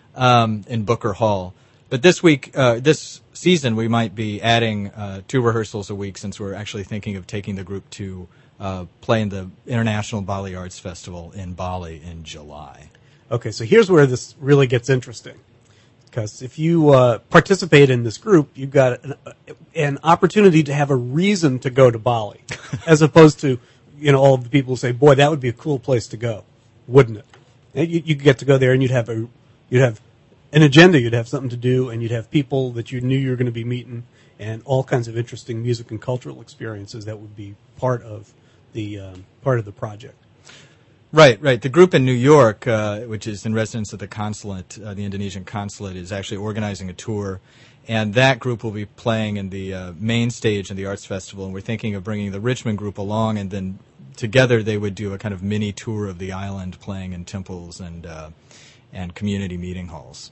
um, in Booker Hall. But this week, uh, this season, we might be adding uh, two rehearsals a week, since we're actually thinking of taking the group to uh, play in the International Bali Arts Festival in Bali in July. Okay, so here's where this really gets interesting. Because if you uh, participate in this group, you've got an, an opportunity to have a reason to go to Bali, as opposed to, you know, all of the people who say, "Boy, that would be a cool place to go," wouldn't it? And you, you get to go there, and you'd have a, you'd have an agenda, you'd have something to do, and you'd have people that you knew you were going to be meeting, and all kinds of interesting music and cultural experiences that would be part of the um, part of the project. Right, right. The group in New York, uh, which is in residence at the consulate, uh, the Indonesian consulate, is actually organizing a tour, and that group will be playing in the uh, main stage in the Arts Festival, and we're thinking of bringing the Richmond group along, and then together they would do a kind of mini tour of the island, playing in temples and uh, and community meeting halls.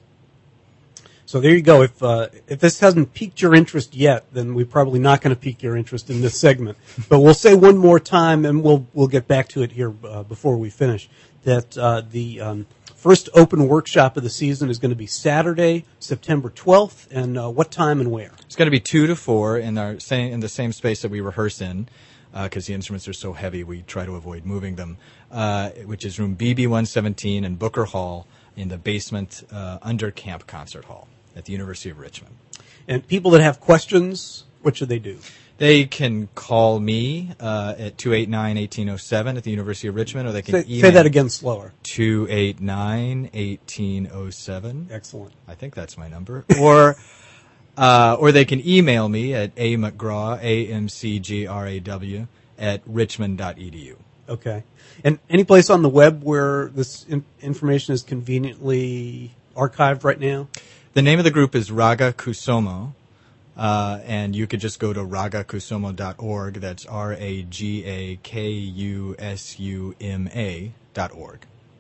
So there you go. If uh, if this hasn't piqued your interest yet, then we're probably not going to pique your interest in this segment. But we'll say one more time, and we'll we'll get back to it here uh, before we finish, that uh, the um, first open workshop of the season is going to be Saturday, September twelfth, and uh, what time and where? It's going to be two to four in our same in the same space that we rehearse in, because uh, the instruments are so heavy, we try to avoid moving them. Uh, which is room B B one seventeen in Booker Hall in the basement uh, under Camp Concert Hall at the University of Richmond. And people that have questions, what should they do? They can call me uh, at two eight nine, one eight zero seven at the University of Richmond, or they can Say, email say that again slower. two eight nine, one eight zero seven. Excellent. I think that's my number. Or uh, or they can email me at a mcgraw, A M C G R A W, at richmond dot e d u. Okay. And any place on the web where this in- information is conveniently archived right now? The name of the group is Raga Kusumo, uh, and you could just go to raga kusumo dot org. That's R A G A K U S U M A dot org.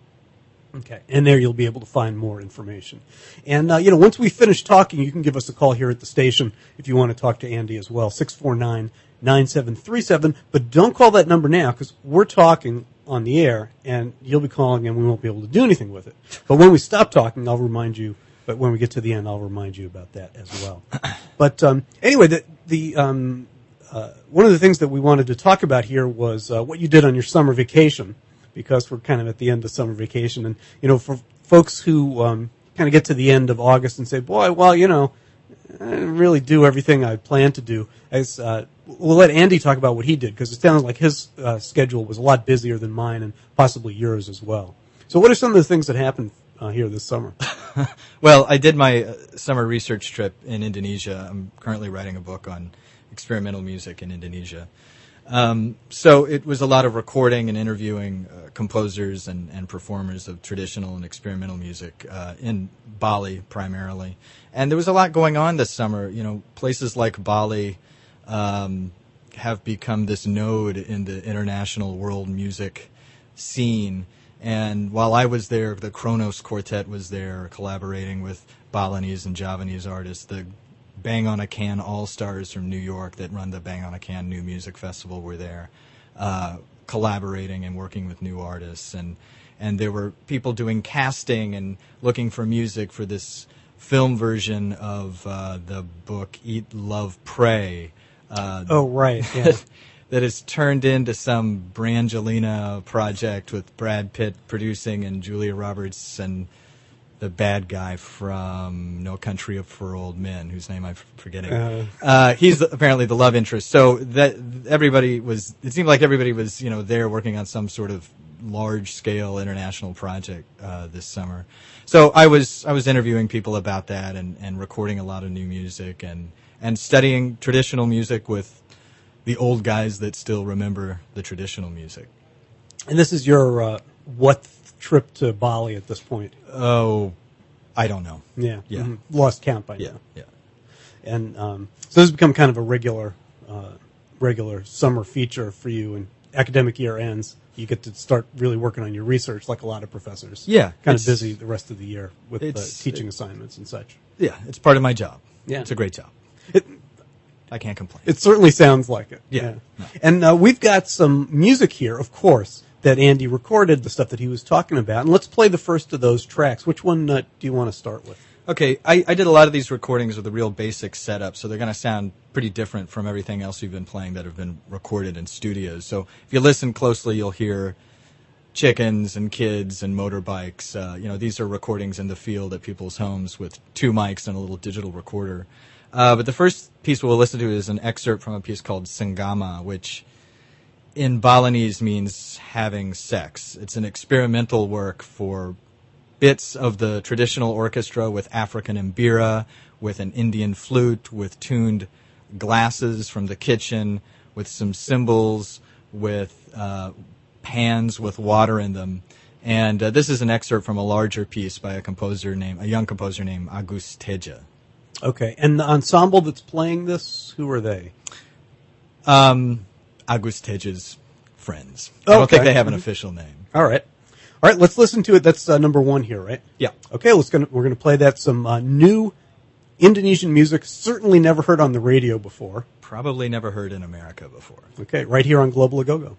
Okay. And there you'll be able to find more information. And, uh, you know, once we finish talking, you can give us a call here at the station if you want to talk to Andy as well, six four nine, nine seven three seven. But don't call that number now, because we're talking on the air, and you'll be calling and we won't be able to do anything with it. But when we stop talking, I'll remind you. But when we get to the end, I'll remind you about that as well. But um, anyway, the, the um, uh, one of the things that we wanted to talk about here was uh, what you did on your summer vacation, because we're kind of at the end of summer vacation. And, you know, for folks who um, kind of get to the end of August and say, boy, well, you know, I didn't really do everything I planned to do. As, uh, we'll let Andy talk about what he did, because it sounds like his uh, schedule was a lot busier than mine and possibly yours as well. So what are some of the things that happened uh, here this summer? Well, I did my uh, summer research trip in Indonesia. I'm currently writing a book on experimental music in Indonesia. Um, so it was a lot of recording and interviewing uh, composers and, and performers of traditional and experimental music uh, in Bali primarily. And there was a lot going on this summer. You know, places like Bali um, have become this node in the international world music scene. And while I was there, the Kronos Quartet was there, collaborating with Balinese and Javanese artists. The Bang on a Can All-Stars from New York that run the Bang on a Can New Music Festival were there, uh, collaborating and working with new artists. And, and there were people doing casting and looking for music for this film version of uh, the book Eat, Love, Pray. Uh, Oh, right, yeah. that has turned into some Brangelina project with Brad Pitt producing and Julia Roberts and the bad guy from No Country for Old Men, whose name I'm forgetting. Uh. Uh, he's apparently the love interest. So that everybody was, it seemed like everybody was, you know, there working on some sort of large-scale international project uh, this summer. So I was I was interviewing people about that and, and recording a lot of new music and, and studying traditional music with the old guys that still remember the traditional music. And this is your uh, what trip to Bali at this point? Oh, I don't know. Yeah, Yeah. mhm. Lost count by Yeah, now. yeah. And um, so this has become kind of a regular, uh, regular summer feature for you. And academic year ends, you get to start really working on your research, like a lot of professors. Yeah, kind of it's- busy the rest of the year with uh, it's- teaching assignments and such. Yeah, it's part of my job. Yeah. It's a great job. It, I can't complain. It certainly sounds like it. Yeah. And uh, we've got some music here, of course, that Andy recorded, the stuff that he was talking about. And let's play the first of those tracks. Which one uh, do you want to start with? Okay, I, I did a lot of these recordings with a real basic setup, so they're going to sound pretty different from everything else you've been playing that have been recorded in studios. So if you listen closely, you'll hear chickens and kids and motorbikes. Uh, you know, these are recordings in the field at people's homes with two mics and a little digital recorder. Uh, but the first piece we'll listen to is an excerpt from a piece called Sangama, which in Balinese means having sex. It's an experimental work for bits of the traditional orchestra with African mbira, with an Indian flute, with tuned glasses from the kitchen, with some cymbals, with uh, pans with water in them. And uh, this is an excerpt from a larger piece by a composer named, a young composer named Agus Teja. Okay. And the ensemble that's playing this, who are they? Um, Agus Teja's friends. I don't Okay. think they have an Mhm. official name. All right. All right, let's listen to it. That's uh, number one here, right? Yeah. Okay, let's gonna, we're going to play that. Some uh, new Indonesian music, certainly never heard on the radio before. Probably never heard in America before. Okay, right here on Global A Go Go.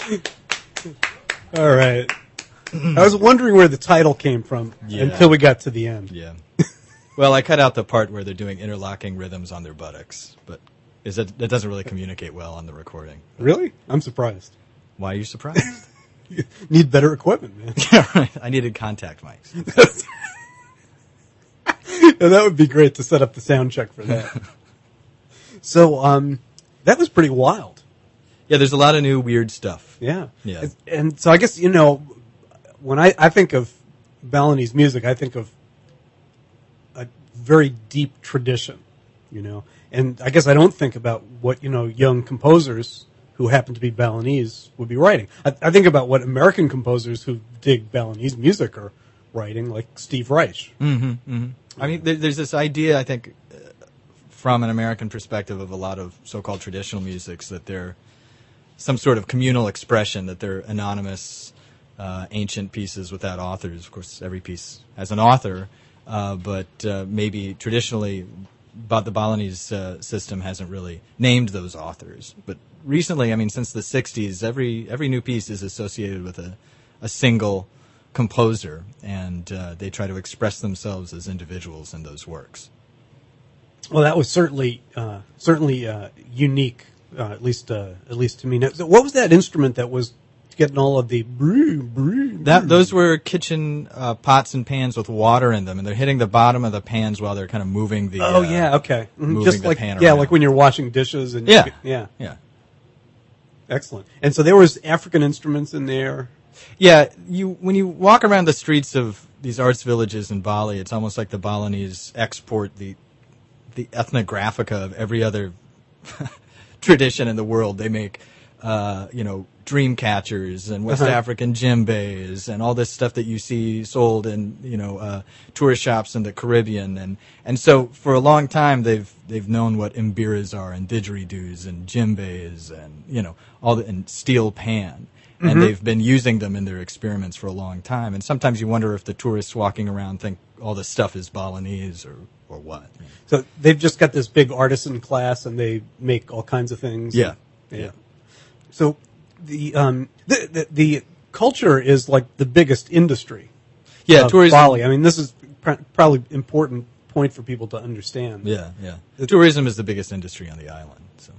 All right. I was wondering where the title came from Yeah. until we got to the end. Yeah. Well, I cut out the part where they're doing interlocking rhythms on their buttocks, but is that that doesn't really communicate well on the recording. Really? I'm surprised. Why are you surprised? You need better equipment, man. Yeah, right. I needed contact mics. And that would be great to set up the sound check for that. So, um, that was pretty wild. Yeah, there's a lot of new weird stuff. Yeah. Yeah. And, and so I guess, you know, when I, I think of Balinese music, I think of a very deep tradition, you know. And I guess I don't think about what, you know, young composers who happen to be Balinese would be writing. I, I think about what American composers who dig Balinese music are writing, like Steve Reich. Mm-hmm, mm-hmm. I mean, there, there's this idea, I think, uh, from an American perspective of a lot of so-called traditional musics that they're some sort of communal expression, that they're anonymous, uh, ancient pieces without authors. Of course, every piece has an author, uh, but uh, maybe traditionally, but the Balinese uh, system hasn't really named those authors. But recently, I mean, since the sixties, every every new piece is associated with a, a single composer, and uh, they try to express themselves as individuals in those works. Well, that was certainly uh, certainly uh, unique, uh, at least uh, at least to me. Now, so what was that instrument that was getting all of the brew, brew, brew? That those were kitchen uh, pots and pans with water in them, and they're hitting the bottom of the pans while they're kind of moving the. Oh uh, yeah, okay, Mhm. moving just the like pan yeah, around. like when you're washing dishes and Yeah. yeah, yeah. Excellent. And so there was African instruments in there. Yeah, you when you walk around the streets of these arts villages in Bali, it's almost like the Balinese export the the ethnographica of every other tradition in the world. They make, uh, you know, dream catchers and West Uh-huh. African djembes and all this stuff that you see sold in, you know, uh, tourist shops in the Caribbean. And, and so for a long time, they've, they've known what imbiras are and didgeridoos and djembes and, you know, all the, and steel pan. And Mhm. they've been using them in their experiments for a long time. And sometimes you wonder if the tourists walking around think all this stuff is Balinese or, or what. So they've just got this big artisan class, and they make all kinds of things. Yeah. yeah. Yeah. So the um the, the the culture is like the biggest industry. Yeah, of tourism- Bali. I mean, this is pr- probably important point for people to understand. Yeah, yeah. Tourism is the biggest industry on the island. So,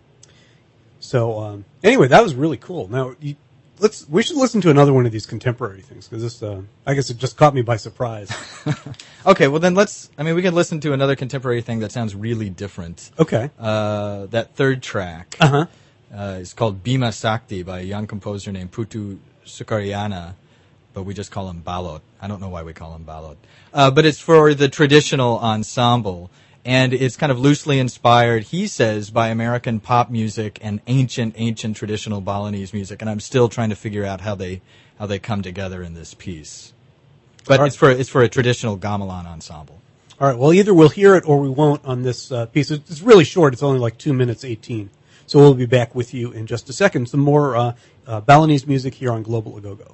So um, anyway, that was really cool. Now you, let's we should listen to another one of these contemporary things, because this uh, I guess it just caught me by surprise. okay, well then let's. I mean, we can listen to another contemporary thing that sounds really different. Okay. Uh, that third track Uh-huh. uh, is called Bima Sakti by a young composer named Putu Sukaryana, but we just call him Balot. I don't know why we call him Balot. Uh, but it's for the traditional ensemble, and it's kind of loosely inspired, he says, by American pop music and ancient, ancient traditional Balinese music, and I'm still trying to figure out how they how they come together in this piece. But All right. it's for it's for a traditional gamelan ensemble. All right. Well, either we'll hear it or we won't on this uh, piece. It's it's really short. It's only like two minutes eighteen. So we'll be back with you in just a second. Some more uh, uh, Balinese music here on Global Agogo.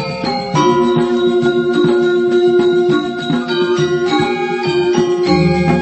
Thank you.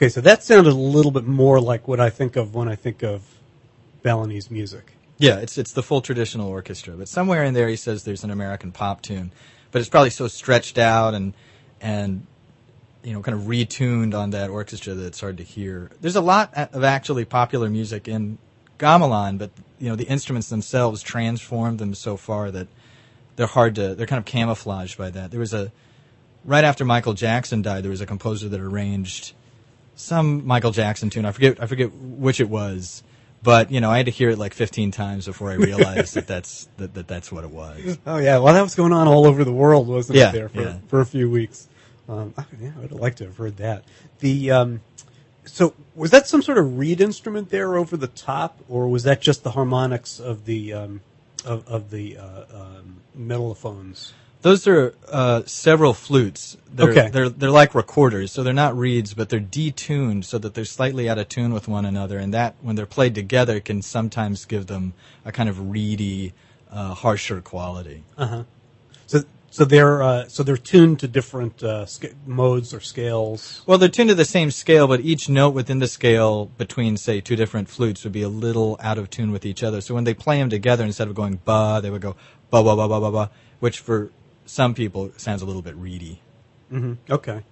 Okay, so that sounded a little bit more like what I think of when I think of Balinese music. Yeah, it's it's the full traditional orchestra, but somewhere in there he says there's an American pop tune, but it's probably so stretched out and and you know kind of retuned on that orchestra that it's hard to hear. There's a lot of actually popular music in gamelan, but you know the instruments themselves transformed them so far that they're hard to they're kind of camouflaged by that. There was a right after Michael Jackson died, there was a composer that arranged some Michael Jackson tune. I forget I forget which it was. But, you know, I had to hear it like fifteen times before I realized that, that's, that, that that's what it was. Oh, yeah. Well, that was going on all over the world, wasn't yeah, it, there for, yeah. for a few weeks? Um, yeah, I would have liked to have heard that. The um, So was that some sort of reed instrument there over the top, or was that just the harmonics of the um, of, of the uh, um, mellophones? Those are uh, several flutes. They're, Okay. They're they're like recorders, so they're not reeds, but they're detuned so that they're slightly out of tune with one another, and that when they're played together can sometimes give them a kind of reedy, uh, harsher quality. Uh huh. So so they're uh, so they're tuned to different uh, sca- modes or scales. Well, they're tuned to the same scale, but each note within the scale between, say, two different flutes would be a little out of tune with each other. So when they play them together, instead of going ba, they would go ba ba ba ba ba ba, which for some people sounds a little bit reedy. Mm-hmm. Okay.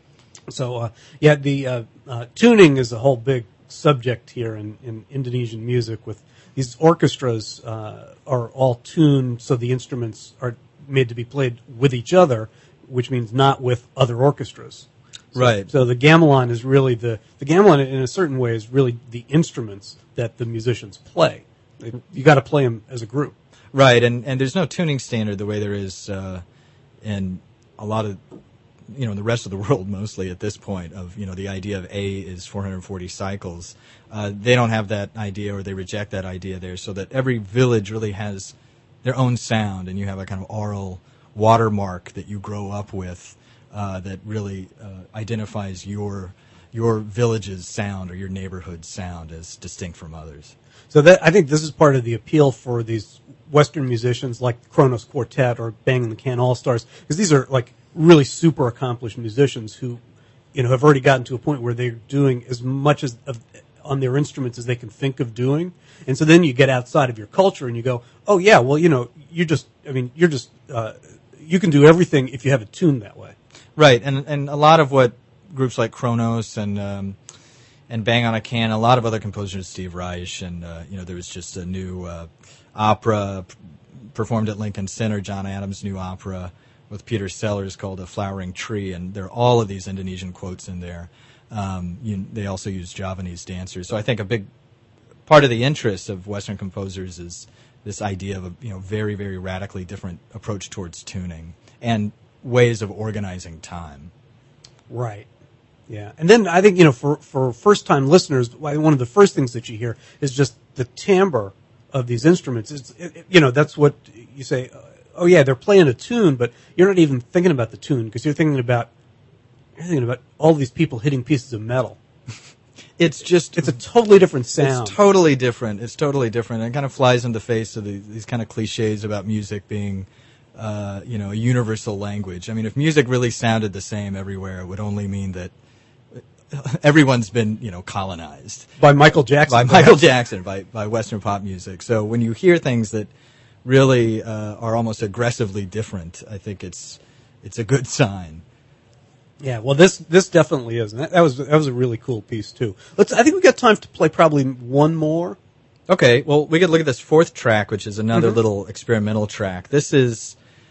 So, uh, yeah, the uh, uh, tuning is a whole big subject here in, in Indonesian music. With these orchestras uh, are all tuned so the instruments are made to be played with each other, which means not with other orchestras. So, Right. So the gamelan is really the the gamelan in a certain way is really the instruments that the musicians play. You got to play them as a group. Right, and, and there's no tuning standard the way there is uh, in a lot of, you know, the rest of the world mostly at this point of, you know, the idea of A is four hundred forty cycles. Uh, they don't have that idea, or they reject that idea there, so that every village really has their own sound, and you have a kind of oral watermark that you grow up with uh, that really uh, identifies your your village's sound or your neighborhood's sound as distinct from others. So that I think this is part of the appeal for these Western musicians like the Kronos Quartet or Bangin' the Can All-Stars, because these are like really super accomplished musicians who, you know, have already gotten to a point where they're doing as much as of, on their instruments as they can think of doing. And so then you get outside of your culture and you go, oh yeah, well, you know, you just, I mean, you're just, uh, you can do everything if you have it tuned that way. Right, and and a lot of what groups like Kronos and um, and Bang on a Can, a lot of other composers, Steve Reich, and uh, you know there was just a new uh, opera p- performed at Lincoln Center, John Adams' new opera with Peter Sellers called A Flowering Tree, and there are all of these Indonesian quotes in there. Um, you, they also use Javanese dancers, so I think a big part of the interest of Western composers is this idea of a you know very very radically different approach towards tuning and ways of organizing time. Right. Yeah. And then I think, you know, for, for first-time listeners, one of the first things that you hear is just the timbre of these instruments. It's, it, you know, that's what you say, oh, yeah, they're playing a tune, but you're not even thinking about the tune because you're thinking about you're thinking about all these people hitting pieces of metal. It's just... It's a totally different sound. It's totally different. It's totally different. It kind of flies in the face of the, these kind of cliches about music being... Uh, you know, a universal language. I mean, if music really sounded the same everywhere, it would only mean that everyone's been, you know, colonized. By Michael Jackson. By Michael Jackson, by, by Western pop music. So when you hear things that really uh, are almost aggressively different, I think it's it's a good sign. Yeah, well, this this definitely is. And that, that was that was a really cool piece too. Let's. I think we've got time to play probably one more. Okay, well, we could look at this fourth track, which is another Mhm. little experimental track. This is.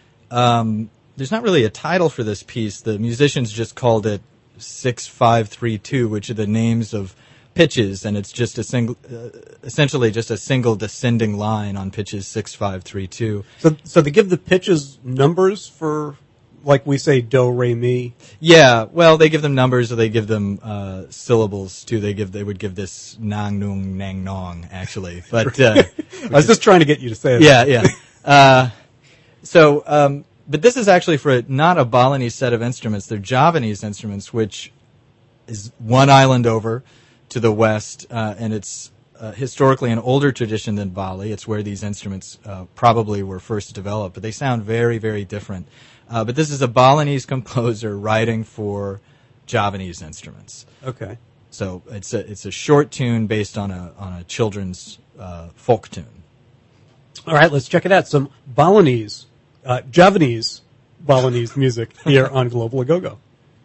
Um, there's not really a title for this piece. The musicians just called it six five three two, which are the names of pitches, and it's just a single, uh, essentially just a single descending line on pitches six five three two. So, so they give the pitches numbers for, like we say, do, re, mi. Yeah, well, they give them numbers, or they give them uh, syllables too. They give, they would give this nang nung nang nong actually, but uh, I was just trying to get you to say that. Yeah, yeah. Uh, So, um, but this is actually for a, not a Balinese set of instruments. They're Javanese instruments, which is one island over to the west, uh, and it's uh, historically an older tradition than Bali. It's where these instruments uh, probably were first developed, but they sound very, very different. Uh, but this is a Balinese composer writing for Javanese instruments. Okay. So it's a it's a short tune based on a on a children's uh, folk tune. All right, let's check it out. Some Balinese, uh, Javanese Balinese music here on Global A Go Go.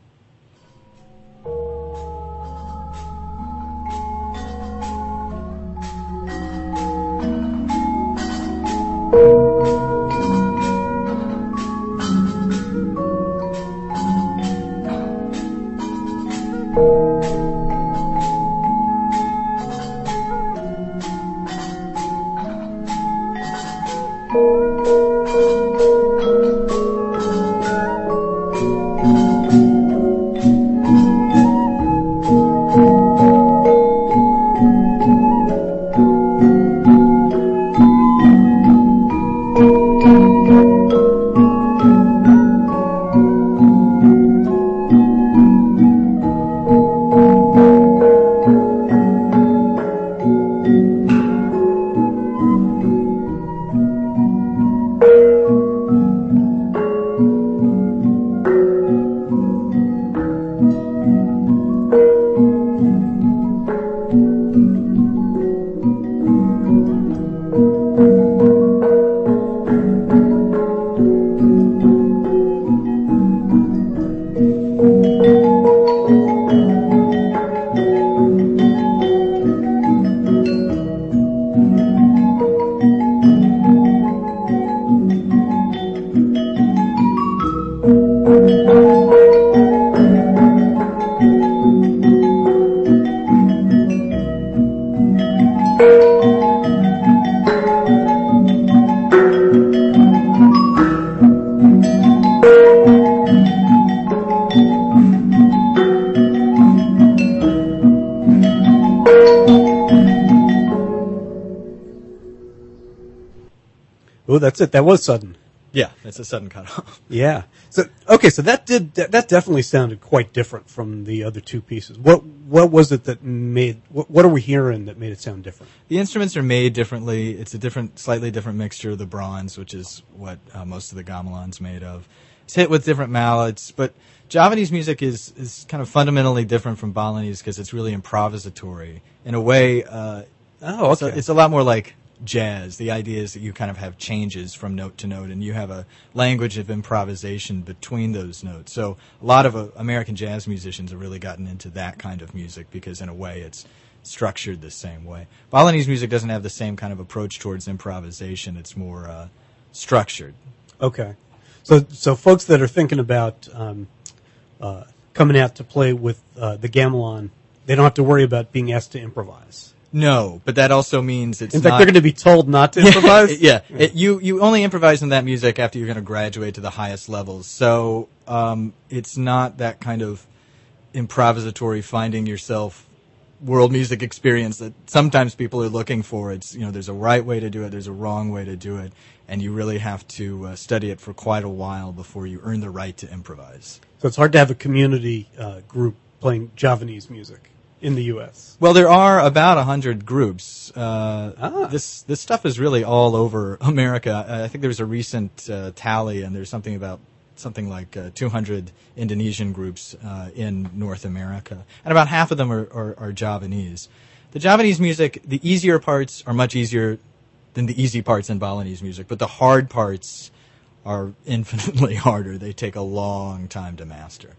Oh, that's it. That was sudden. Yeah, it's a sudden cutoff. Yeah. So okay, so that did that, that definitely sounded quite different from the other two pieces. What what was it that made what, what are we hearing that made it sound different? The instruments are made differently. It's a different, slightly different mixture of the bronze, which is what uh, most of the gamelan's made of. It's hit with different mallets, but Javanese music is is kind of fundamentally different from Balinese because it's really improvisatory in a way. Uh, oh, okay. It's a, it's a lot more like jazz. The idea is that you kind of have changes from note to note, and you have a language of improvisation between those notes. So a lot of uh, American jazz musicians have really gotten into that kind of music because in a way it's structured the same way. Balinese music doesn't have the same kind of approach towards improvisation. It's more uh, structured. Okay. So so folks that are thinking about um, uh, coming out to play with uh, the gamelan, they don't have to worry about being asked to improvise. No, but that also means it's in fact not, they're going to be told not to improvise. yeah, yeah. It, you you only improvise in that music after you're going to graduate to the highest levels. So um, it's not that kind of improvisatory finding yourself world music experience that sometimes people are looking for. It's, you know, there's a right way to do it, there's a wrong way to do it, and you really have to uh, study it for quite a while before you earn the right to improvise. So it's hard to have a community uh, group playing Javanese music in the U S. Well, there are about a hundred groups. Uh, ah. This this stuff is really all over America. I think there's a recent uh, tally, and there's something about something like uh, two hundred Indonesian groups uh, in North America, and about half of them are, are, are Javanese. The Javanese music, the easier parts are much easier than the easy parts in Balinese music, but the hard parts are infinitely harder. They take a long time to master.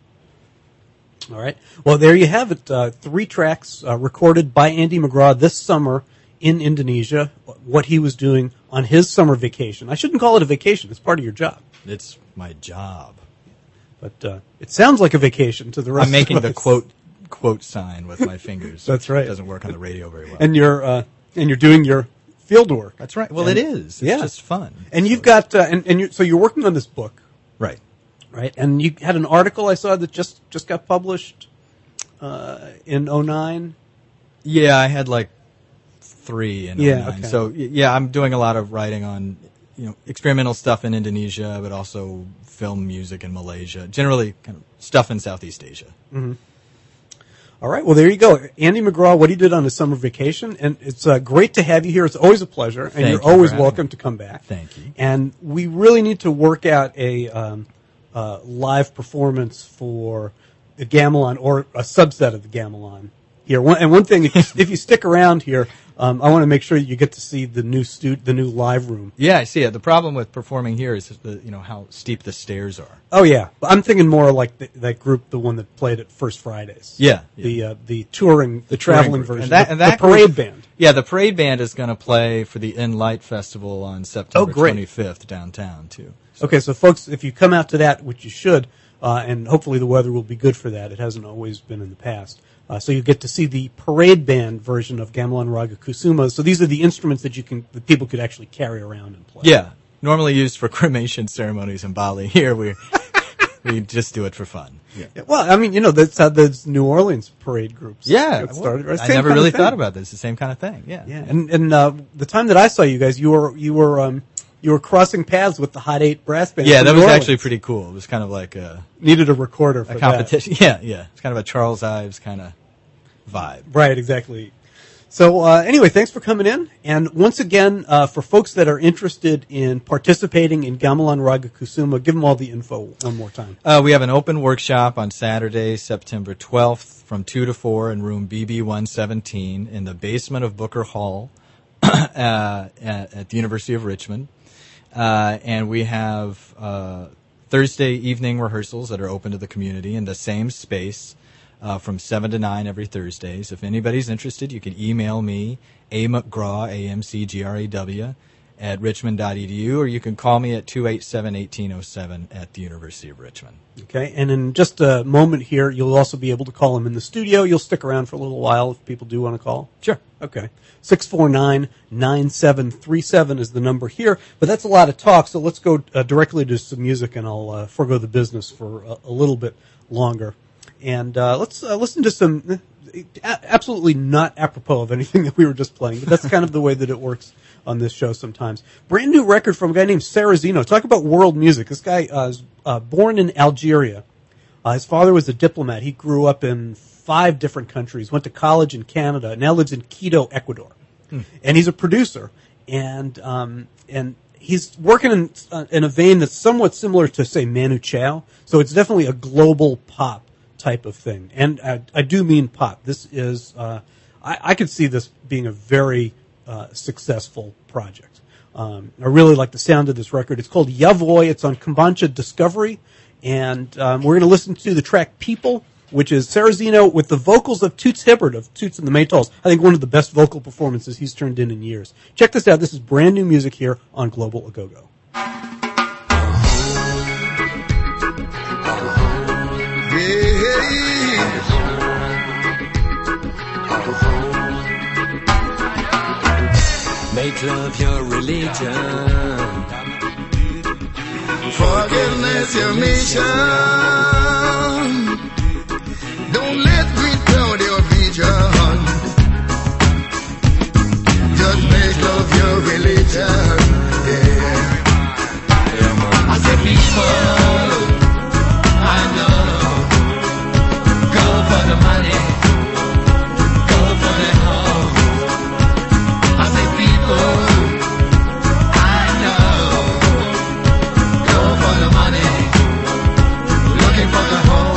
All right. Well, there you have it. Uh, three tracks uh, recorded by Andy McGraw this summer in Indonesia, what he was doing on his summer vacation. I shouldn't call it a vacation. It's part of your job. It's my job. But uh, it sounds like a vacation to the rest I'm making of us. the quote quote sign with my fingers. That's right. It doesn't work on the radio very well. And you're, uh, and you're doing your field work. That's right. Well, and, it is. It's yeah. just fun. And you've got, uh, and, and you so you're working on this book. Right. Right. And you had an article I saw that just, just got published uh, in oh nine. Yeah, I had like three in yeah, oh nine. okay. So, y- yeah, I'm doing a lot of writing on, you know, experimental stuff in Indonesia, but also film music in Malaysia. Generally, kind of stuff in Southeast Asia. Mm-hmm. All right. Well, there you go. Andy McGraw, what he did on his summer vacation. And it's uh, great to have you here. It's always a pleasure. And Thank you're you for always having welcome me. to come back. Thank you. And we really need to work out a um, uh, live performance for the gamelan or a subset of the gamelan here. One, and one thing, if you, if you stick around here, um, I want to make sure you get to see the new stu- the new live room. Yeah, I see it. The problem with performing here is the, you know how steep the stairs are. Oh yeah, but I'm thinking more like the, that group, the one that played at First Fridays. Yeah, the uh, the touring, the, The traveling touring group. version, and that, the, and that the parade group- band. Yeah, the parade band is going to play for the In Light Festival on September Oh, great. twenty-fifth downtown too. Okay, so folks, if you come out to that, which you should, uh, and hopefully the weather will be good for that. It hasn't always been in the past. Uh, so you get to see the parade band version of Gamelan Raga Kusuma. So these are the instruments that you can, that people could actually carry around and play. Yeah, normally used for cremation ceremonies in Bali. Here we we just do it for fun. Yeah. Yeah, well, I mean, you know, that's how those New Orleans parade groups Yeah, got started. well, Right? I Same never kind of really thing. thought about this. The same kind of thing. Yeah, Yeah, and and uh, the time that I saw you guys, you were you were um, you were crossing paths with the Hot Eight brass band. Yeah, from that New was Orleans. actually pretty cool. It was kind of like a Needed a recorder for a that. competition. Yeah, yeah. It's kind of a Charles Ives kind of vibe. Right, exactly. So uh, anyway, thanks for coming in. And once again, uh, for folks that are interested in participating in Gamelan Raga Kusuma, give them all the info one more time. Uh, we have an open workshop on Saturday, September twelfth from two to four in room B B one seventeen in the basement of Booker Hall uh, at, at the University of Richmond. Uh, and we have uh, Thursday evening rehearsals that are open to the community in the same space uh, from seven to nine every Thursdays. If anybody's interested, you can email me, A. McGraw, A M C G R A W, at richmond dot e d u, or you can call me at two eight seven, one eight zero seven at the University of Richmond. Okay, and in just a moment here, you'll also be able to call him in the studio. You'll stick around for a little while if people do want to call. Sure. Okay. six four nine, nine seven three seven is the number here. But that's a lot of talk, so let's go uh, directly to some music, and I'll uh, forego the business for a, a little bit longer. And uh, let's uh, listen to some, uh, a- absolutely not apropos of anything that we were just playing, but that's kind of the way that it works on this show sometimes. Brand new record from a guy named Sarrazino. Talk about world music. This guy uh, was uh, born in Algeria. Uh, his father was a diplomat. He grew up in five different countries, went to college in Canada, now lives in Quito, Ecuador. Hmm. And he's a producer. And um, and he's working in, uh, in a vein that's somewhat similar to, say, Manu Chao. So it's definitely a global pop type of thing. And I, I do mean pop. This is, uh, I, I could see this being a very uh, successful project. Um, I really like the sound of this record. It's called Yavoy. It's on Kombancha Discovery. And um, we're going to listen to the track People, which is Sarrazino with the vocals of Toots Hibbert of Toots and the Maytals. I think one of the best vocal performances he's turned in in years. Check this out. This is brand new music here on Global Agogo. Make love your religion. Forgiveness your mission. Don't let greed cloud your vision. Just make love your religion. Yeah. I said people, I know, go for the money, go for the home. I say people, I know, go for the money, looking for the home.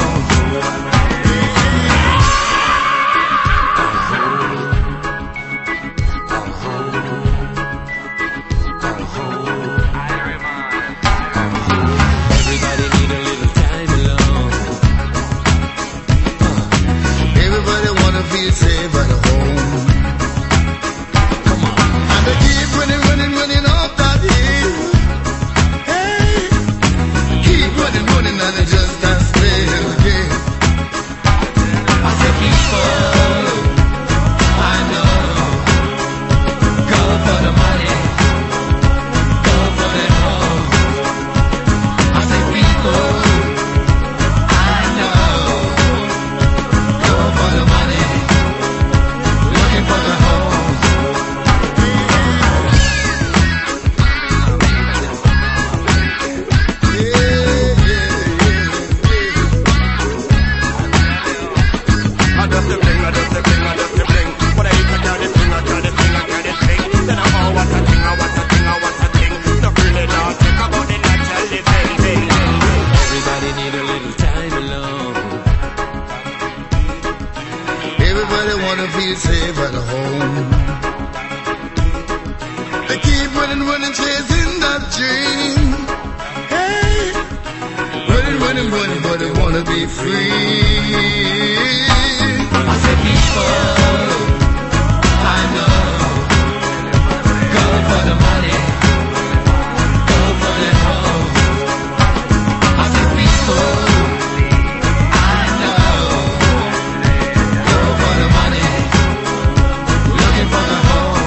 chasing that dream. Hey, running, running, running, but I wanna be free. I said people, I know, go for the money, go for the home. I said people, I know, go for the money, looking for the home.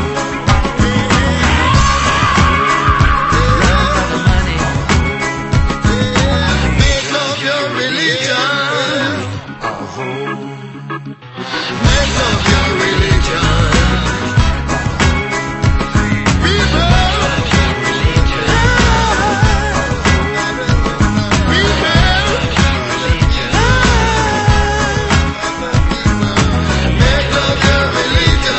Make love your religion. Make love your religion. People. Make love your religion.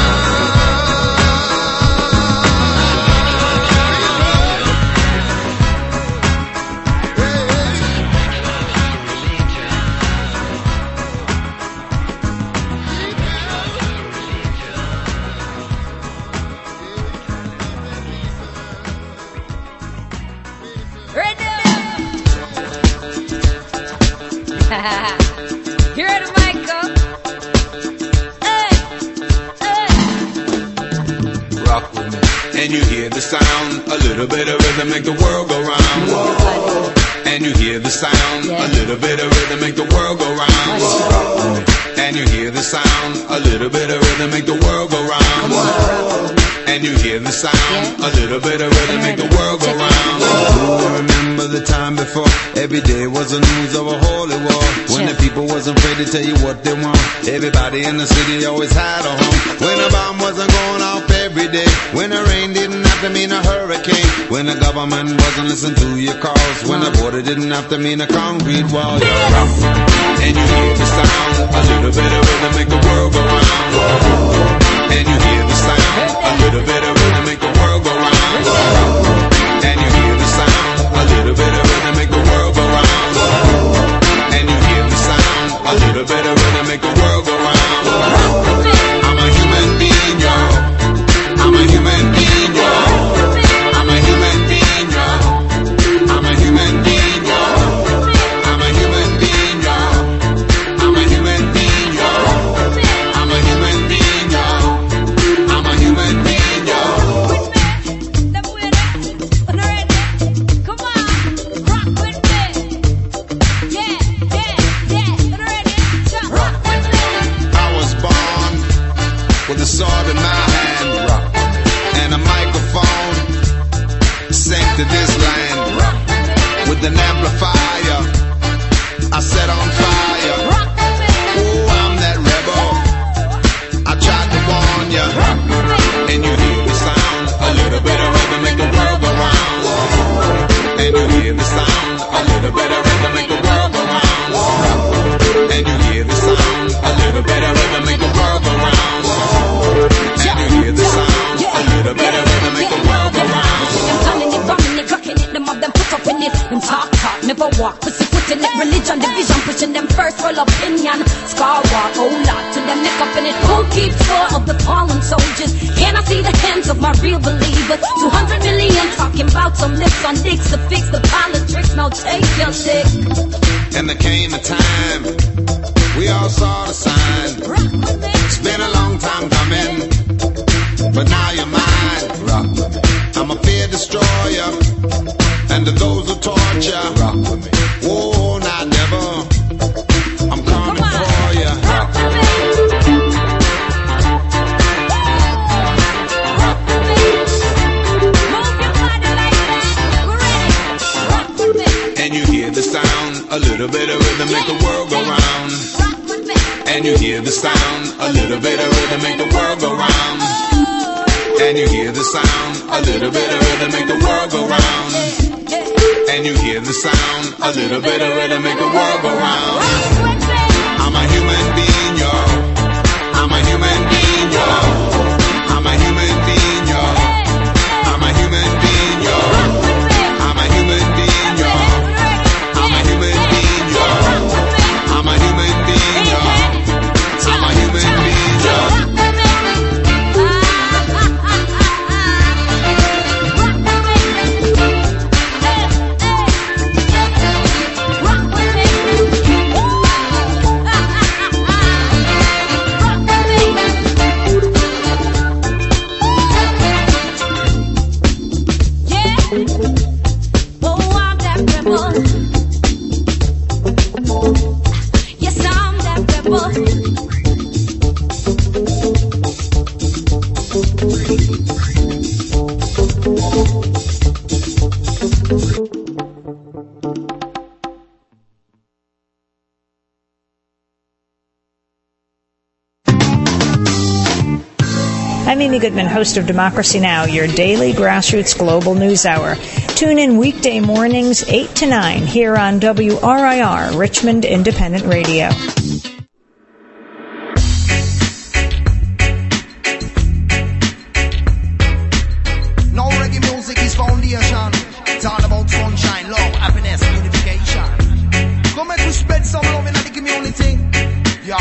You ready, Michael? Hey, hey. Rock with me. And you hear the sound, a little bit of rhythm make the world go round. And you hear the sound, a little bit of rhythm make the world go round. Rock with me. And you hear the sound, a little bit of rhythm make the world go round. And you hear the sound, a little bit of rhythm make the world go round. I remember the time before every day was the news of a holy war. When the people wasn't afraid to tell you what they want. Everybody in the city always had a home. When a bomb wasn't going off every day. When the rain didn't have to mean a hurricane. When the government wasn't listening to your calls. When the border didn't have to mean a concrete wall. And you hear the sound, a little bit of rhythm make the world go round. And you hear the sound, a little bit of rhythm make the world go round. And you hear the sound, a little bit of rhythm make the world go round. And you hear the sound, a little bit of rhythm make the world go round. I'm a human being, yo. I'm a human being, yo. I'm a human being, yo. I'm a human being, yo. I'm a human being, yo. I'm a human being, yo. I'm a human being, yo. I'm a human being, yo. Come on, rock with me. Yeah, yeah, yeah. Ready? Rock with me. I was born with a sword in my hand and a microphone sent to this land with an amplifier. I set on fire. Oh, I'm that rebel. I tried to warn ya. And you hear the sound, a little bit of rhythm make the world go round. And you hear the sound, a little bit of rhythm make the world go round. And you hear the sound, a little bit of rhythm make the world go round. And you hear the sound, a little bit of rhythm make the world go round. Them planning it, bombing it, rocking it, them of them put up in it. Them talk, talk, never walk, pussy putting it. Religion, division, pushing them first for opinion. Scar war, oh lot, to them neck up in it. Who keeps score of the fallen soldiers? Can I see the hands of my real believers? two hundred million talking about some lips on dicks to fix the politics. Now take your dick. And there came a time we all saw the sign. It's been a long time coming, but now you're mine. Rock with me. I'm a fear destroyer, and to those who torture. Rock with me. Oh, not never. I'm coming for ya. Rock with me. And you hear the sound, a little bit of rhythm make the world go round. And you hear the sound, a little bit of rhythm make the world go round. And you hear the sound, a little bit of rhythm make the world go round. And you hear the sound, a little bit of rhythm make the world go round. I'm a human being, yo. I'm a human being, yo. I'm a human being, yo. I'm a human being, yo. I'm a human being, yo. I'm a human being, yo. I'm a human being, yo. I'm a human being, yo. I'm Amy Goodman, host of Democracy Now!, your daily grassroots global news hour. Tune in weekday mornings eight to nine here on W R I R, Richmond Independent Radio. No reggae music is foundation. It's all about sunshine, love, happiness, unification. Come make we spread some love in the community. Yeah.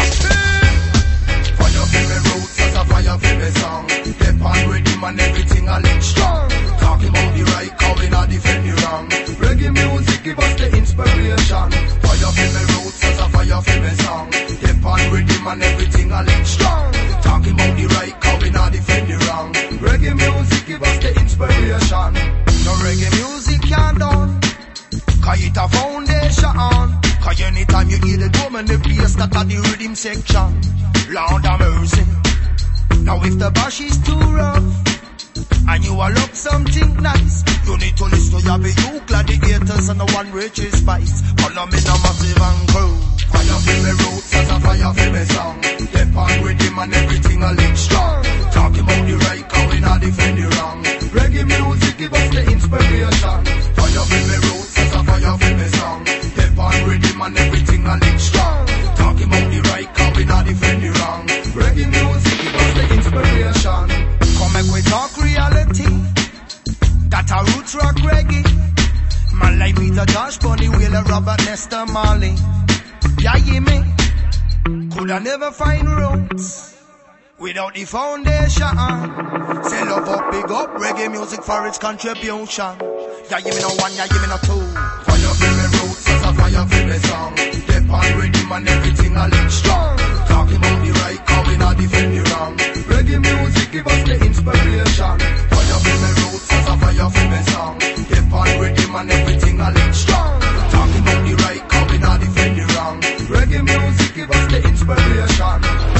Fire for me roots as a fire for me song. Step on rhythm and everything I lick strong. Talking about the right, coming and defend the wrong. Reggae music give us the inspiration. Fire for me roots as a fire for me song. Step on rhythm and everything I lick strong. Talking about the right, coming and defend the wrong. Reggae music give us the inspiration. No reggae music can't done. Cause it a foundation. Cause anytime you hear the drum and the bass, that are the rhythm section. Lord have mercy. Now if the bash is too rough and you a love something nice, you need to listen to your big you gladiators and the one rich is spice. Follow me now massive and crew. Fire for me roots as a fire for me song. Step on rhythm and everything a lick strong. Talking about the right, coming and defend the wrong. Reggae music give us the inspiration. Fire for me roots as a fire for me song. Step on rhythm and everything a lick strong. Talking about the right, coming and defend the wrong. Reggae music give us the inspiration. Come make we talk reality. That a roots rock reggae. Man like Peter Tosh, Bunny Wheeler, Robert Nesta Marley. Yeah, you me. Could I never find roots without the foundation? Say love up, big up, reggae music for its contribution. Yeah, give me no one, yeah, give me no two. Fire for me roots as a fire for me song. Step on rhythm and everything I lick strong. Talking about the right, coming and defend the wrong. Reggae music give us the inspiration. Fire for me roots as a fire for me song. Step on rhythm and everything I lick strong. Talking about the right, coming and defend the wrong. Reggae music give us the inspiration.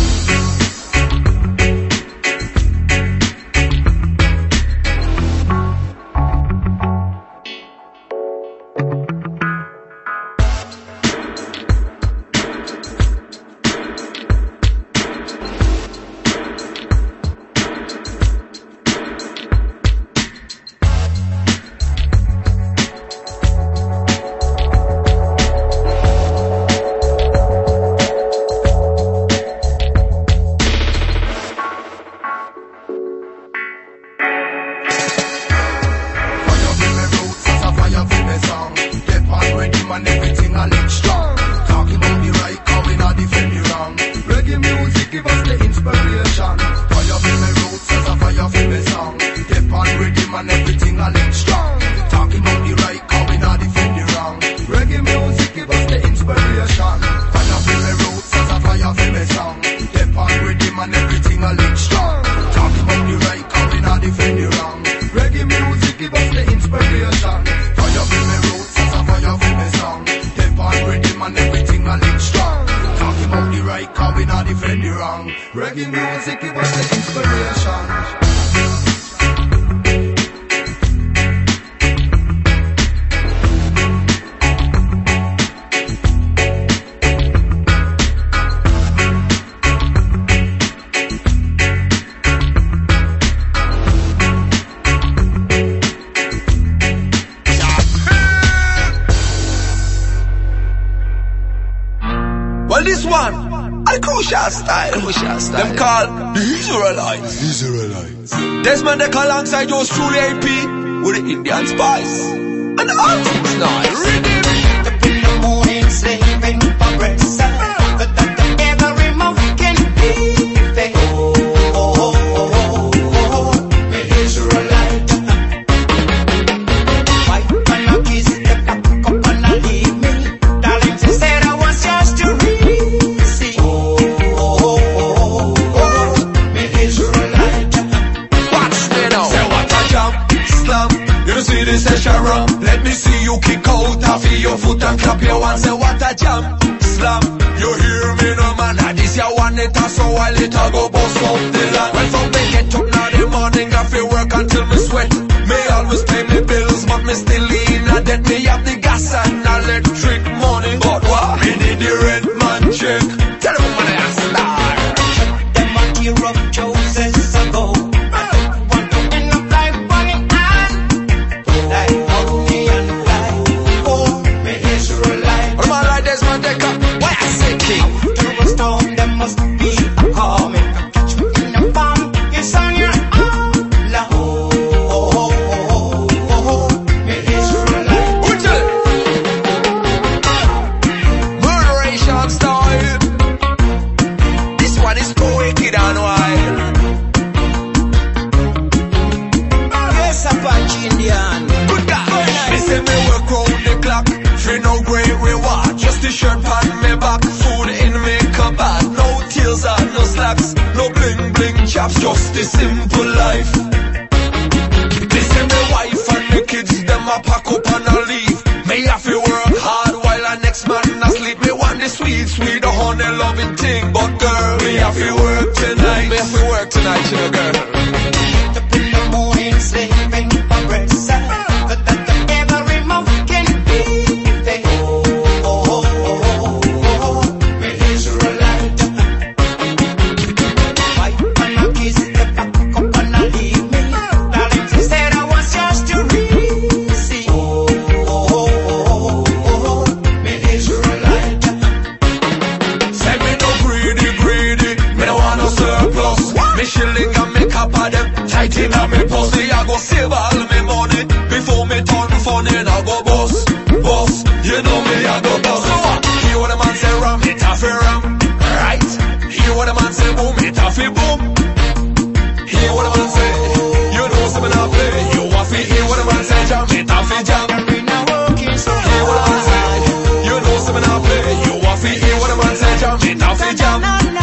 Them called the Israelites. Israelites. Desmond Deck alongside yours truly A P with the Indian spice. And the artists now. Rhythm. Up in the morning, slaving for breakfast. But that every mouth can be fed. Oh, oh, oh, oh, oh, the Israelite. White man a kiss the back up and a leave me. Darling, she said I was yours to receive. Oh, oh, oh, oh, the Israelite. Watch me now. Say what a jump, slump. You see this session rum. Let me see you kick out off your foot and clap your hands. Say what a jump, slam. You hear me no man? This ya one it so while it a go bust up the land. Well from they get up now they think I feel work until me sweat. Me always pay me bills, but me still in a debt. Me have the gas and electric money, but what? Me need the rent man check. Tell them when I start. Them a tear up Joseph's ago. Want to end up like Bonnie and like Bonnie and like oh, me Israelite. What am I like this man take up? Why I say king? Through a storm, there must be a calm. If I catch me in the palm, it's on your arm. La oh, oh, oh, oh, oh, oh, me Israelite. Murderation style. This one is too wicked and wild. Yes, Apache Indian. Good God. Me say me work round the clock for no great reward. Just the shirt on me back, food in me cupboard. No tears and no slacks, no bling bling chops. Just the simple life. Me say me wife and the kids them a pack up and a leave. Me have to work hard while the next man asleep. Me want the sweet, sweet, the honey loving thing. But girl, me have to work tonight. Me have to work tonight, you know, girl. Up in the morning, slaving for bread, sir. But that the every mouth can be there. Oh, oh, oh, oh, oh, oh, me Israelite. Wife and a kiss, the back up and a leave me. Darling, she said I was yours to receive. Oh, oh, oh, oh, oh, oh, me Israelite. Say me no greedy, greedy. Me no want no surplus. Me shilling and me cap of them tight in a me pussy. I go save all me money before me turn funny. And I go boss, boss. You know me, I go boss. So what? Hear what the man say, ram it off a ram, right? Hear what the man say, boom it off a boom. Hear what the man say, you know something I play. You want to hear what the man say, jam it off a jam. Hear what the man say, you know something I play. You want to hear what the man say, jam it off a jam.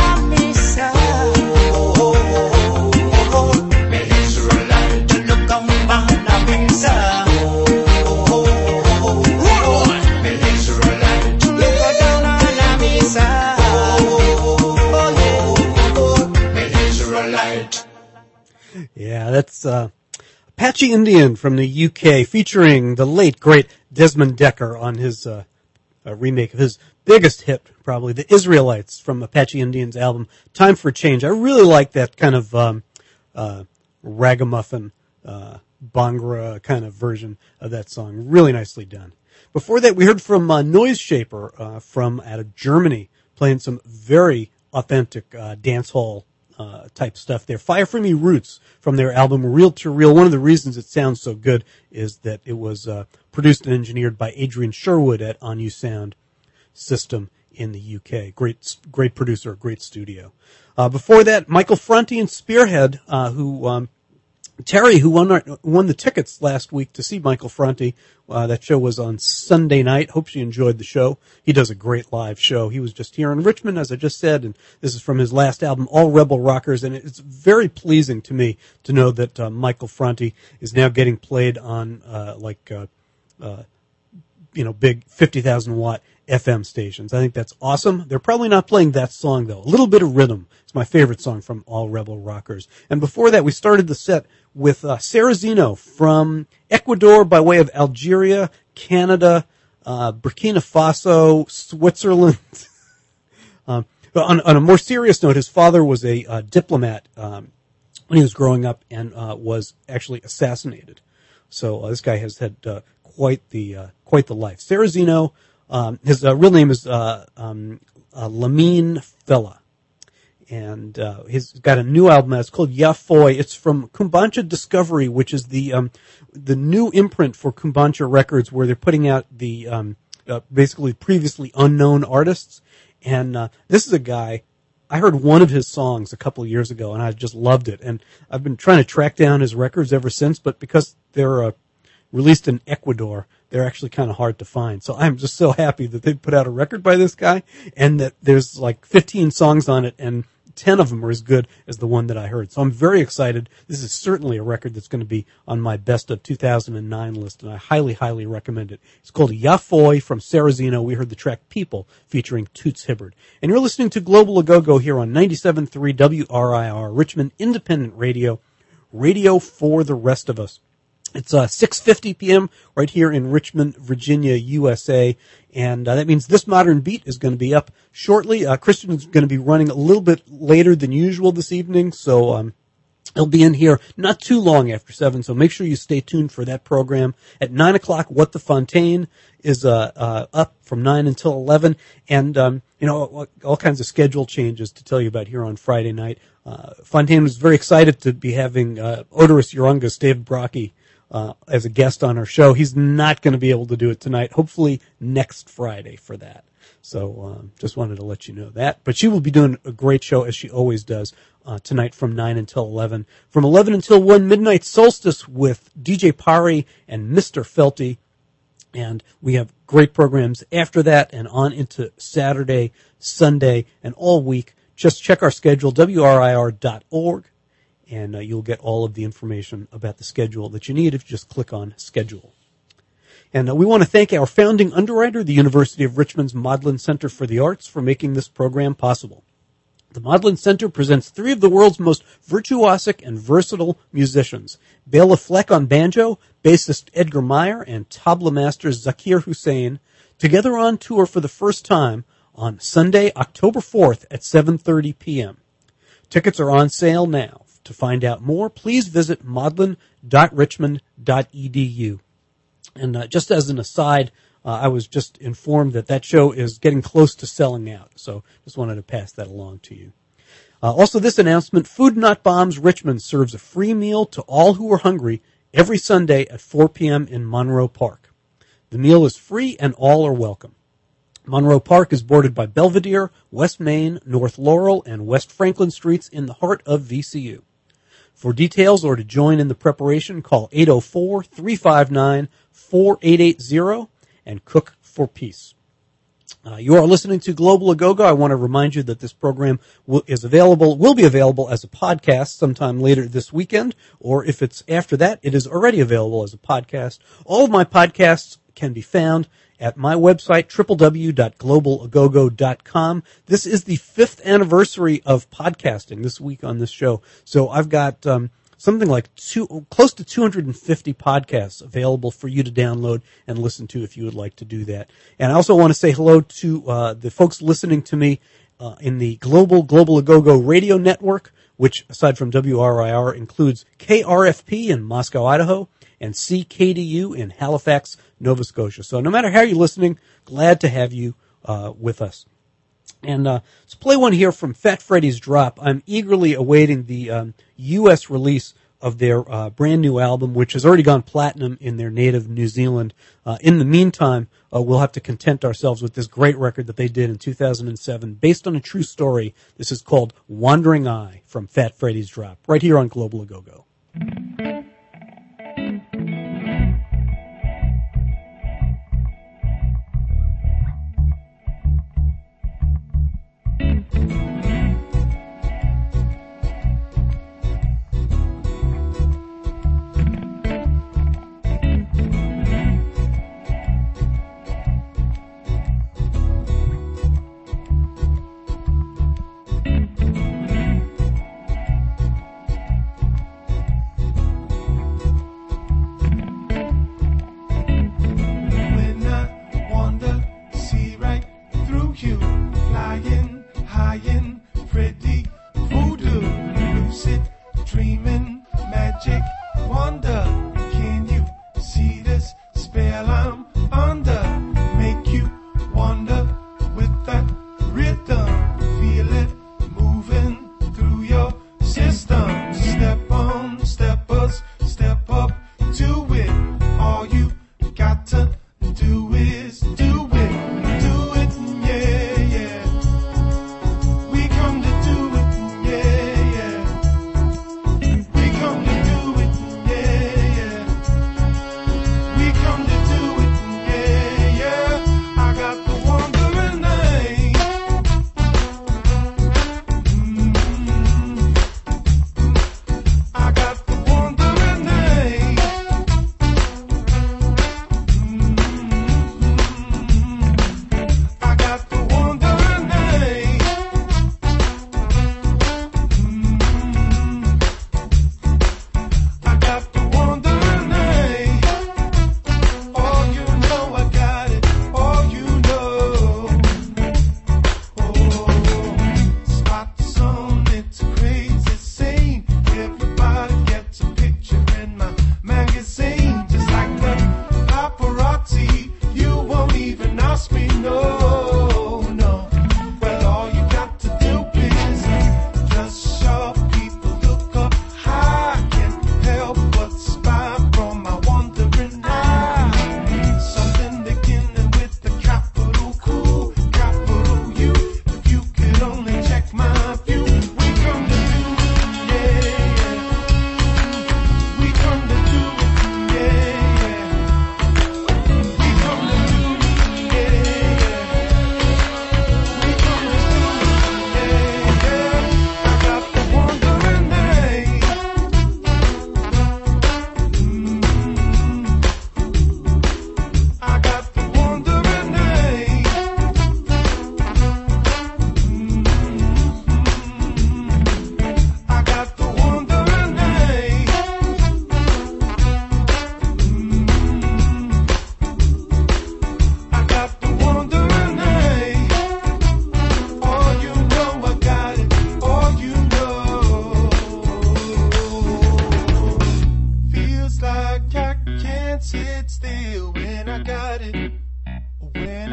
Yeah, that's uh, Apache Indian from the U K, featuring the late, great Desmond Decker on his uh, uh, remake of his biggest hit, probably, The Israelites, from Apache Indian's album Time for a Change. I really like that kind of um, uh, ragamuffin, uh, Bhangra kind of version of that song. Really nicely done. Before that, we heard from uh, Noise Shaper uh, from out of Germany, playing some very authentic uh, dance hall uh, type stuff there. Fire For Me Roots from their album Reel to Reel. One of the reasons it sounds so good is that it was uh, produced and engineered by Adrian Sherwood at On You Sound System in the U K. Great, great producer, great studio. Uh, before that, Michael Franti and Spearhead, uh, who um, Terry, who won our, won the tickets last week to see Michael Franti. Uh, that show was on Sunday night. Hope you enjoyed the show. He does a great live show. He was just here in Richmond, as I just said, and this is from his last album, All Rebel Rockers, and it's very pleasing to me to know that uh, Michael Franti is now getting played on uh, like uh, uh, you know big fifty thousand watt F M stations. I think that's awesome. They're probably not playing that song though. A Little Bit of Rhythm. It's my favorite song from All Rebel Rockers. And before that, we started the set with uh, Serrazino from Ecuador by way of Algeria, Canada, uh, Burkina Faso, Switzerland. um, but on, on a more serious note, his father was a uh, diplomat um, when he was growing up and uh, was actually assassinated. So uh, this guy has had uh, quite the uh, quite the life. Serrazino, um, his uh, real name is uh, um, uh, Lamine Fella. And uh, he's got a new album that's called Yafoy. It's from Kumbancha Discovery, which is the um, the new imprint for Kumbancha Records, where they're putting out the um, uh, basically previously unknown artists. And uh, this is a guy, I heard one of his songs a couple of years ago, and I just loved it. And I've been trying to track down his records ever since, but because they're uh, released in Ecuador, they're actually kind of hard to find. So I'm just so happy that they put out a record by this guy, and that there's like fifteen songs on it, and ten of them are as good as the one that I heard. So I'm very excited. This is certainly a record that's going to be on my best of two thousand nine list, and I highly, highly recommend it. It's called Yafoy from Serrazino. We heard the track People featuring Toots Hibbard. And you're listening to Global A Go-Go here on ninety-seven point three W R I R, Richmond Independent Radio, Radio for the Rest of Us. It's uh, six fifty p.m. right here in Richmond, Virginia, U S A, and uh, that means This Modern Beat is going to be up shortly. Uh, Christian is going to be running a little bit later than usual this evening, so um, he'll be in here not too long after seven, so make sure you stay tuned for that program. At nine o'clock, What the Fontaine is uh, uh, up from nine until eleven, and um, you know all, all kinds of schedule changes to tell you about here on Friday night. Uh, Fontaine was very excited to be having uh, Odorous Urungus, Dave Brocky, Uh, as a guest on our show. He's not going to be able to do it tonight. Hopefully next Friday for that. So um, just wanted to let you know that. But she will be doing a great show, as she always does, uh, tonight from nine until eleven. From eleven until one, Midnight Solstice with D J Pari and Mister Felty. And we have great programs after that and on into Saturday, Sunday, and all week. Just check our schedule, W R I R dot org. And uh, you'll get all of the information about the schedule that you need if you just click on schedule. And uh, we want to thank our founding underwriter, the University of Richmond's Modlin Center for the Arts, for making this program possible. The Modlin Center presents three of the world's most virtuosic and versatile musicians: Bela Fleck on banjo, bassist Edgar Meyer, and tabla master Zakir Hussain, together on tour for the first time on Sunday, October fourth at seven thirty p.m. Tickets are on sale now. To find out more, please visit modlin dot richmond dot e d u. And uh, just as an aside, uh, I was just informed that that show is getting close to selling out, so just wanted to pass that along to you. Uh, also, this announcement, Food Not Bombs Richmond serves a free meal to all who are hungry every Sunday at four p.m. in Monroe Park. The meal is free and all are welcome. Monroe Park is bordered by Belvedere, West Main, North Laurel, and West Franklin Streets in the heart of V C U. For details or to join in the preparation, call eight oh four, three five nine, four eight eight zero and cook for peace. Uh, you are listening to Global Agogo. I want to remind you that this program will, is available, will be available as a podcast sometime later this weekend, or if it's after that, it is already available as a podcast. All of my podcasts can be found at my website, w w w dot global agogo dot com. This is the fifth anniversary of podcasting this week on this show. So I've got um, something like two, close to two hundred fifty podcasts available for you to download and listen to if you would like to do that. And I also want to say hello to uh, the folks listening to me uh, in the Global Global Agogo radio network, which, aside from W R I R, includes K R F P in Moscow, Idaho, and C K D U in Halifax, Nova Scotia. So no matter how you're listening, glad to have you uh, with us. And uh, let's play one here from Fat Freddy's Drop. I'm eagerly awaiting the um, U S release of their uh, brand new album, which has already gone platinum in their native New Zealand. Uh, in the meantime, uh, we'll have to content ourselves with this great record that they did in two thousand seven, based on a true story. This is called Wandering Eye from Fat Freddy's Drop, right here on Global Agogo.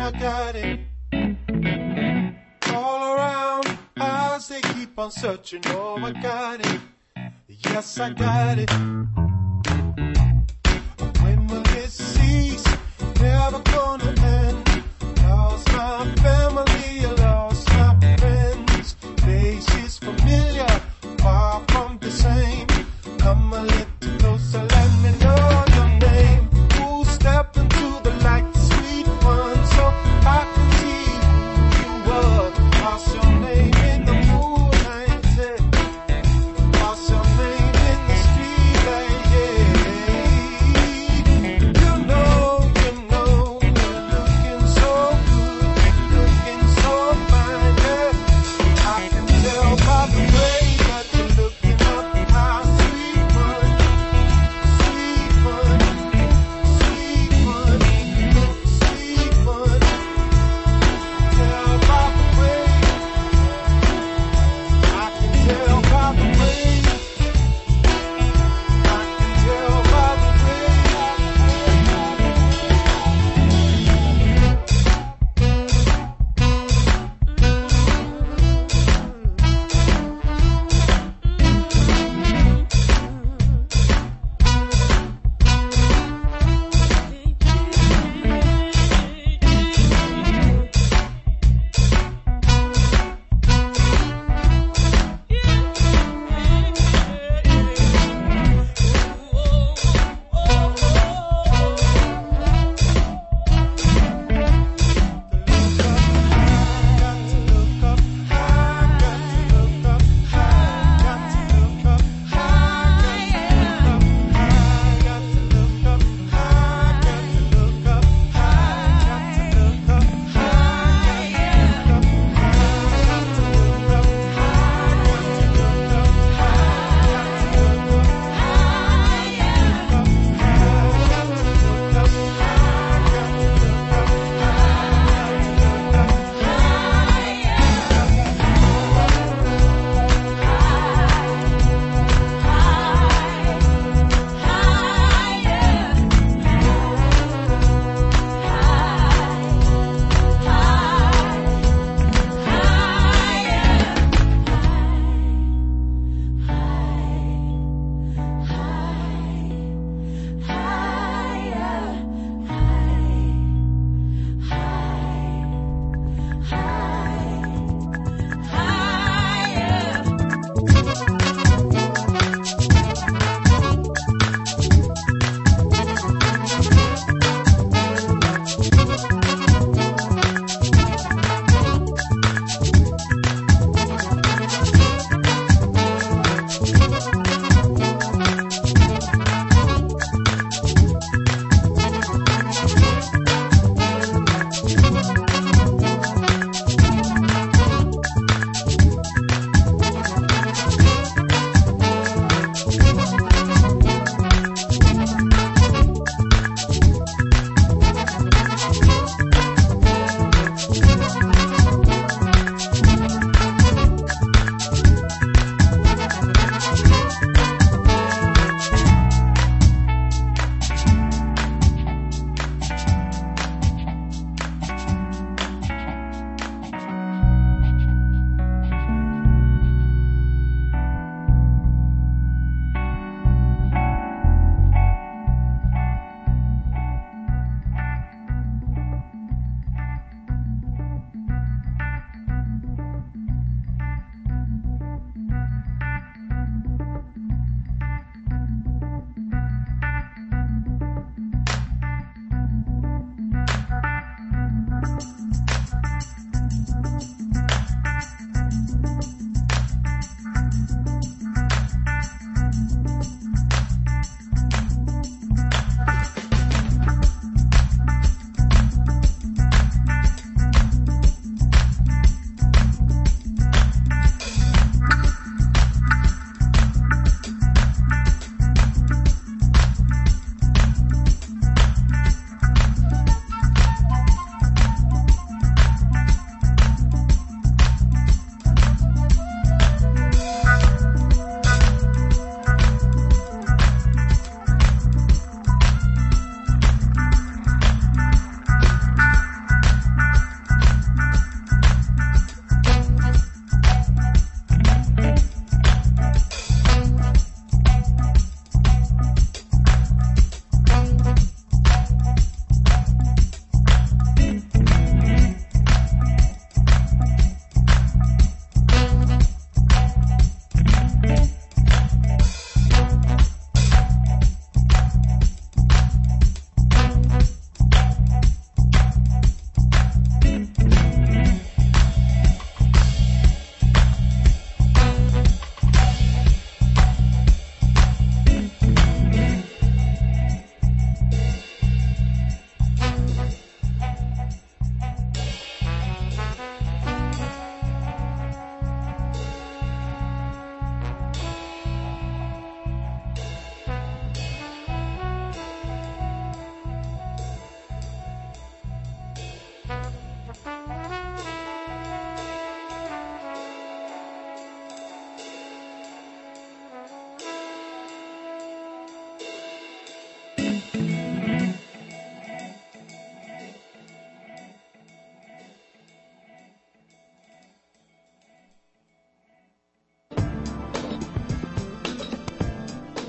I got it. All around, eyes they keep on searching. Oh, I got it. Yes, I got it. When will it cease? Never gonna end. Lost my family, I lost my friends. Faces familiar, far from the same. Come a little closer, let me know your name. Who step into the light, sweet one, so I can see who you were. What's your name in the moonlight? What's your name in the street light?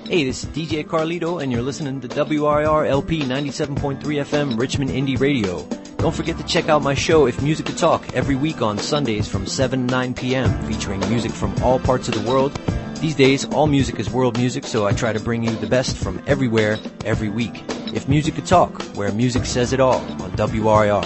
Hey, this is D J Carlito, and you're listening to W R I R L P ninety-seven point three F M Richmond Indie Radio. Don't forget to check out my show, If Music Could Talk, every week on Sundays from seven to nine p.m., featuring music from all parts of the world. These days, all music is world music, so I try to bring you the best from everywhere, every week. If Music Could Talk, where music says it all, on W R I R.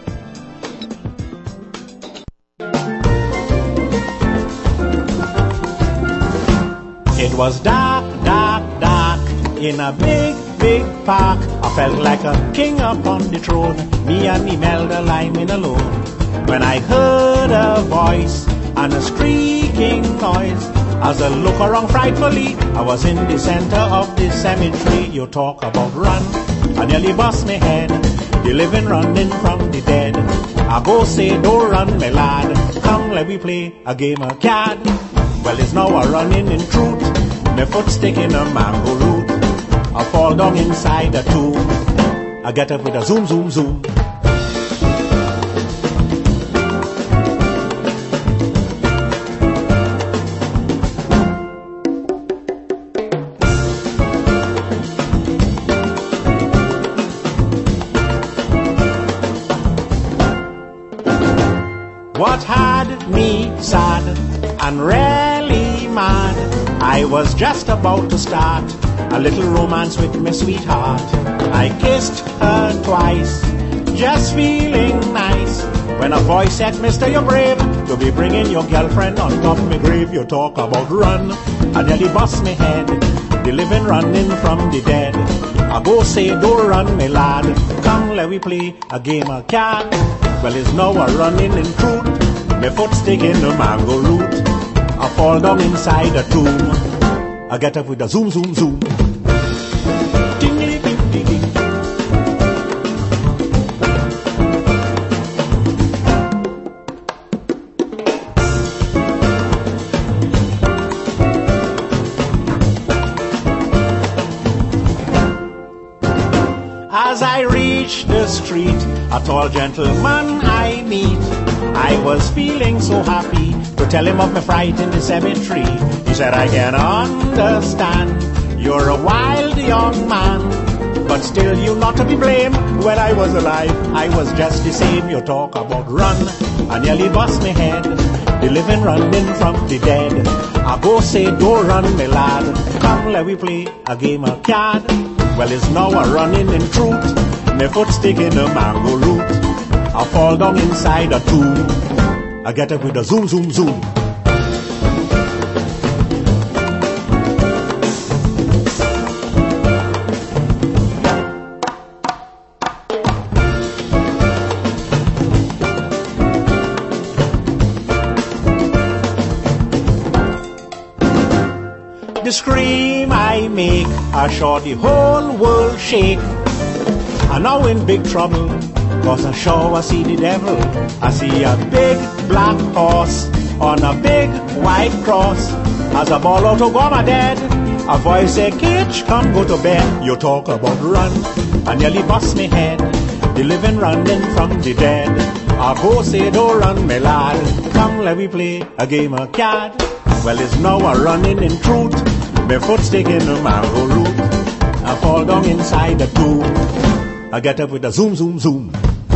It was dark, dark, dark, in a big, big park. I felt like a king upon the throne, me and Imelda lying alone. When I heard a voice and a shrieking noise, as I look around frightfully, I was in the center of the cemetery. You talk about run, I nearly bust my head. The living running from the dead. I go say, don't run, my lad. Come, let me play a game of card. Well, it's now a running in truth. My foot stick in a mango root. I fall down inside a tomb. I get up with a zoom, zoom, zoom. What had me sad and really mad, I was just about to start a little romance with my sweetheart. I kissed her twice, just feeling nice, when a voice said, Mister, you're brave to be bringing your girlfriend on top of my grave. You talk about run, I nearly bust my head. The living running from the dead. I go say, don't run, my lad. Come, let me play a game of card. Well, it's now a running in truth. My foot stick in the mango root. I fall down inside a tomb. I get up with a zoom, zoom, zoom. As I reached the street, a tall gentleman I meet. I was feeling so happy to tell him of my fright in the cemetery. He said, I can understand, you're a wild young man, but still you not to be blamed. When I was alive, I was just the same. You talk about run, I nearly bust my head. The living running from the dead. I go say, don't run, my lad. Come, let me play a game of card. Well, it's now a running in truth. My foot stick in a mango root. I fall down inside a tomb. I get up with a zoom, zoom, zoom. The scream I make, I saw the whole world shake. I'm now in big trouble, cause I sure I see the devil. I see a big black horse on a big white cross. As I ball out, oh God, I'm dead. A voice say, Kitch, come go to bed. You talk about run, I nearly bust me head. The living running from the dead. I go say, don't run, my lad. Come, let me play a game of card. Well, it's now a running in truth. My foot stick in the mango root. I fall down inside the tomb. I get up with a zoom, zoom, zoom.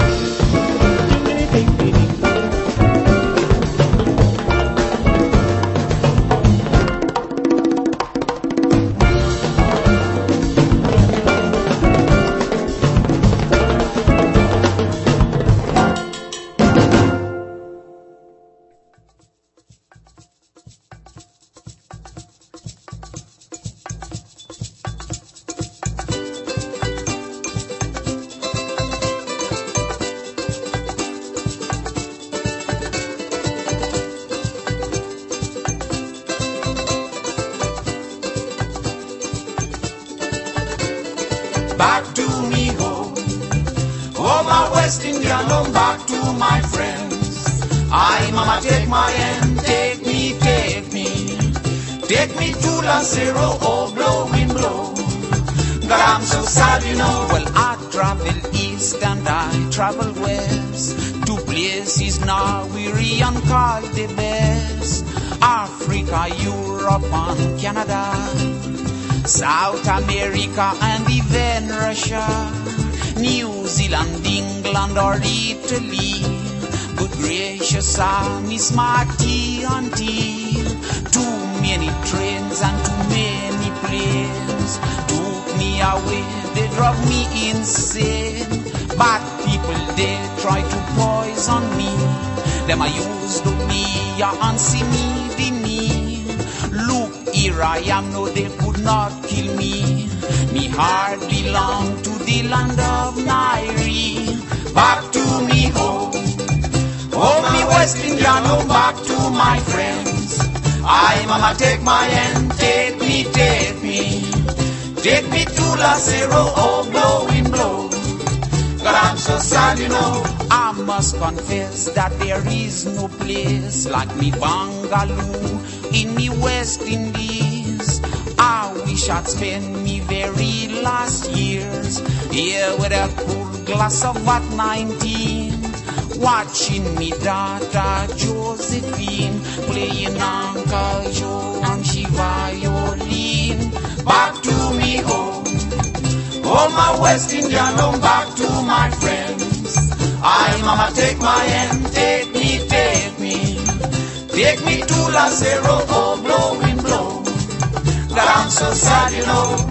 Back to me home, oh my West Indian home, back to my friends. I, mama, take my hand, take me, take me, take me to Lancero, oh blow, wind blow. God, I'm so sad, you know. Well, I travel east and I travel west, to places now weary and called the best. Africa, Europe and Canada. South America and even Russia, New Zealand, England or Italy. Good gracious, I miss my tea and tea. Too many trains and too many planes took me away, they drove me insane. Bad people, they try to poison me. Them I used to be and see me, the me. Look, here I am, no, they could not kill me. Me heart belong to the land of Nairi. Back to me home, home me West Indian, home back to my friends. I, mama, take my hand, take me, take me. Take me to La Cerro, oh, blowing blow. God, I'm so sad, you know. I must confess that there is no place like me Bangalore in me West Indies. I wish I'd spend me very last years here with a cool glass of at nineteen, watching me daughter Josephine playing Uncle Joe and she violin. Back to me home, home my West Indian home, back to my friends. I, mama, take my hand, take me, take me. Take me to La Cerro, oh, blowing blow. God, I'm so sad, you know.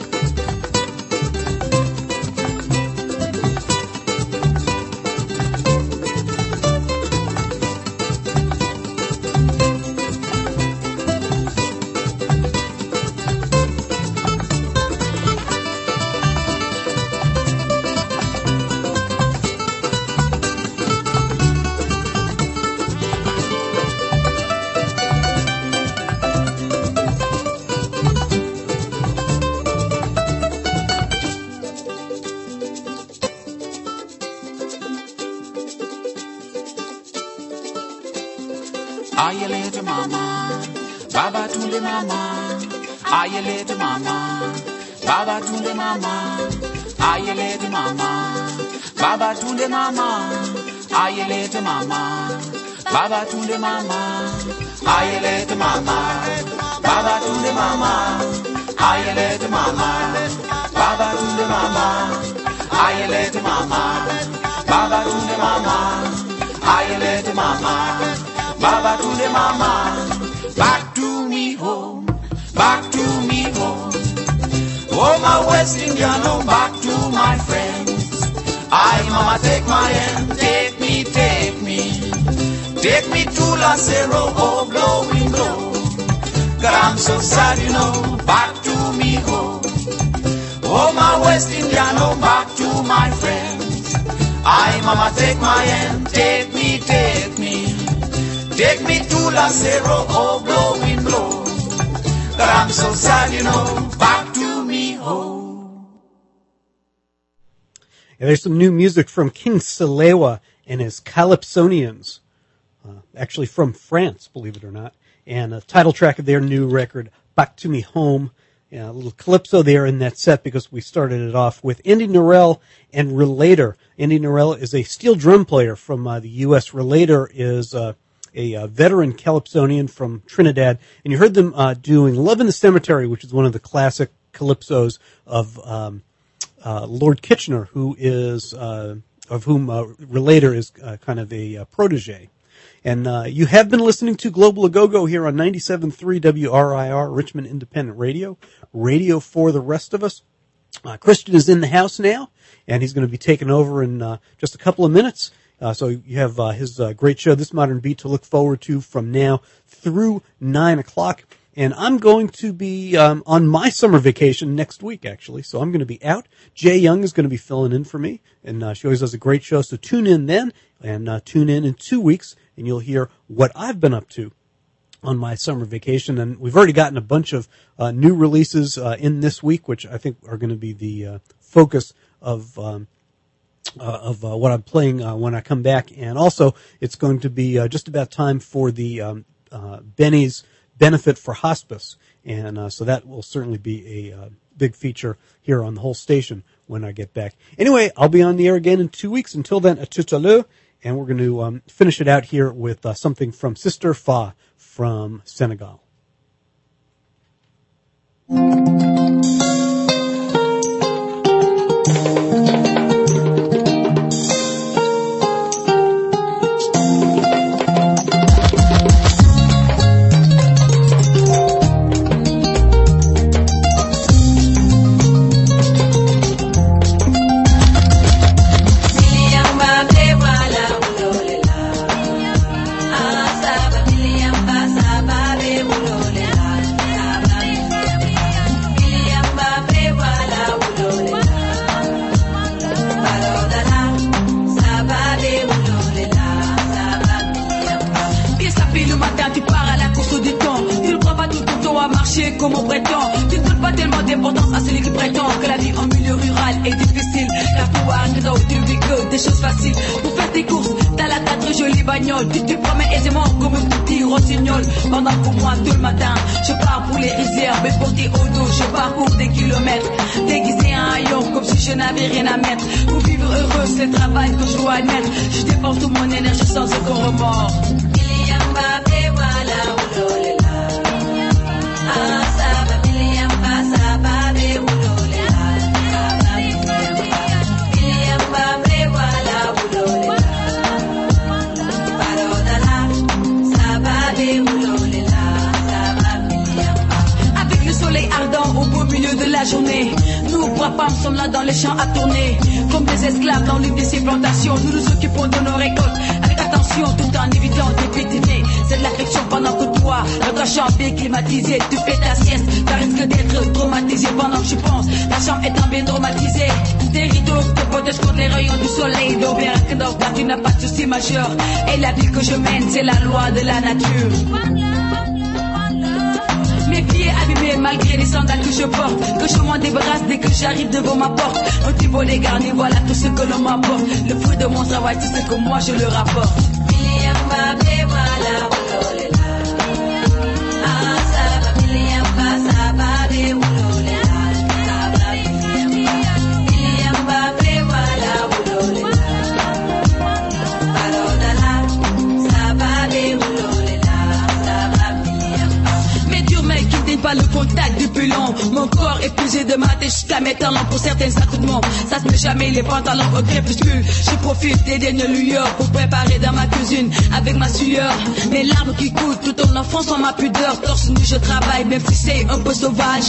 Ayelete mama, baba tunde mama. Ayelete mama, baba tunde mama. Ayelete mama, baba tunde mama. Ayelete mama, baba tunde mama. Ayelete mama, baba tunde mama. Ayelete mama, baba tunde mama. Ayelete mama, baba tunde mama. Ayelete mama. Baba to the mama, back to me home, back to me home. Oh, my West Indian home, back to my friends. I, mama, take my hand, take me, take me. Take me to La Cerro, oh, blowing blow. God, I'm so sad, you know, back to me home. Oh, my West Indian home, back to my friends. I, mama, take my hand, take me, take me. Take me to La Cerro, oh, blowing blow. But I'm so sad, you know, back to me home. And there's some new music from King Salewa and his Calypsonians. Uh, actually from France, believe it or not. And a title track of their new record, Back to Me Home. Yeah, a little calypso there in that set because we started it off with Andy Norell and Relator. Andy Norell is a steel drum player from uh, the U S Relator is... Uh, a uh, veteran Calypsonian from Trinidad, and you heard them uh, doing Love in the Cemetery, which is one of the classic calypsos of um, uh, Lord Kitchener, who is uh, of whom uh, Relator is uh, kind of a uh, protege. And uh, you have been listening to Global A-Go-Go here on ninety-seven point three W R I R, Richmond Independent Radio, radio for the rest of us. Uh, Christian is in the house now, and he's going to be taking over in uh, just a couple of minutes. Uh, so you have uh, his uh, great show, This Modern Beat, to look forward to from now through nine o'clock. And I'm going to be um, on my summer vacation next week, actually. So I'm going to be out. Jay Young is going to be filling in for me. And uh, she always does a great show. So tune in then and uh, tune in in two weeks, and you'll hear what I've been up to on my summer vacation. And we've already gotten a bunch of uh, new releases uh, in this week, which I think are going to be the uh, focus of um Uh, of uh, what I'm playing uh, when I come back. And also, it's going to be uh, just about time for the um, uh, Benny's Benefit for Hospice. And uh, so that will certainly be a uh, big feature here on the whole station when I get back. Anyway, I'll be on the air again in two weeks. Until then, à tout à l'heure. And we're going to um, finish it out here with uh, something from Sister Fa from Senegal. Thank you. bagnole. Tu te promets aisément comme un petit rossignol. Pendant pour moi tout le matin, je pars pour les rizières, mais porté au dos, je parcours des kilomètres. Déguisé en haillon comme si je n'avais rien à mettre. Pour vivre heureux, c'est le travail que je dois admettre. Je dépense toute mon énergie sans aucun remords. Avec le soleil ardent au beau milieu de la journée, nous, trois femmes, sommes là dans les champs à tourner. Comme des esclaves dans l'une de ces plantations, nous nous occupons de nos récoltes avec attention, tout en évitant de pétiner. C'est de l'affection pendant que toi, dans ta chambre bien climatisée, tu fais ta sieste. Ça risque d'être traumatisé pendant que je pense. La chambre étant bien traumatisée, des rideaux te protègent contre les rayons du soleil. Donc bien que dans car tu n'as pas de souci majeur. Et la vie que je mène, c'est la loi de la nature. Mes pieds abîmés malgré les sandales que je porte, que je m'en débarrasse dès que j'arrive devant ma porte. Un petit bonnet garni, voilà tout ce que l'on m'apporte. Le fruit de mon travail, c'est ce que moi je le rapporte. Pas le contact du pilon. Mon corps épuisé de ma tête jusqu'à mes talons. Pour certains accoutrements, ça se met jamais les pantalons au crépuscule. Je profite des dernières lueurs pour préparer dans ma cuisine avec ma sueur. Mes larmes qui coulent tout en offensant ma pudeur. Torse nu je travaille même si c'est un peu sauvage.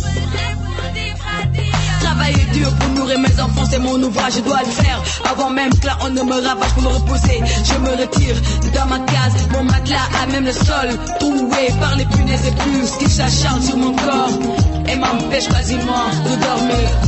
Travailler dur pour nourrir mes enfants, c'est mon ouvrage, je dois le faire avant même que là on ne me ravage pour me reposer. Je me retire dans ma case, mon matelas à même le sol, troué par les punaises et plus qui s'acharnent sur mon corps et m'empêche quasiment de dormir.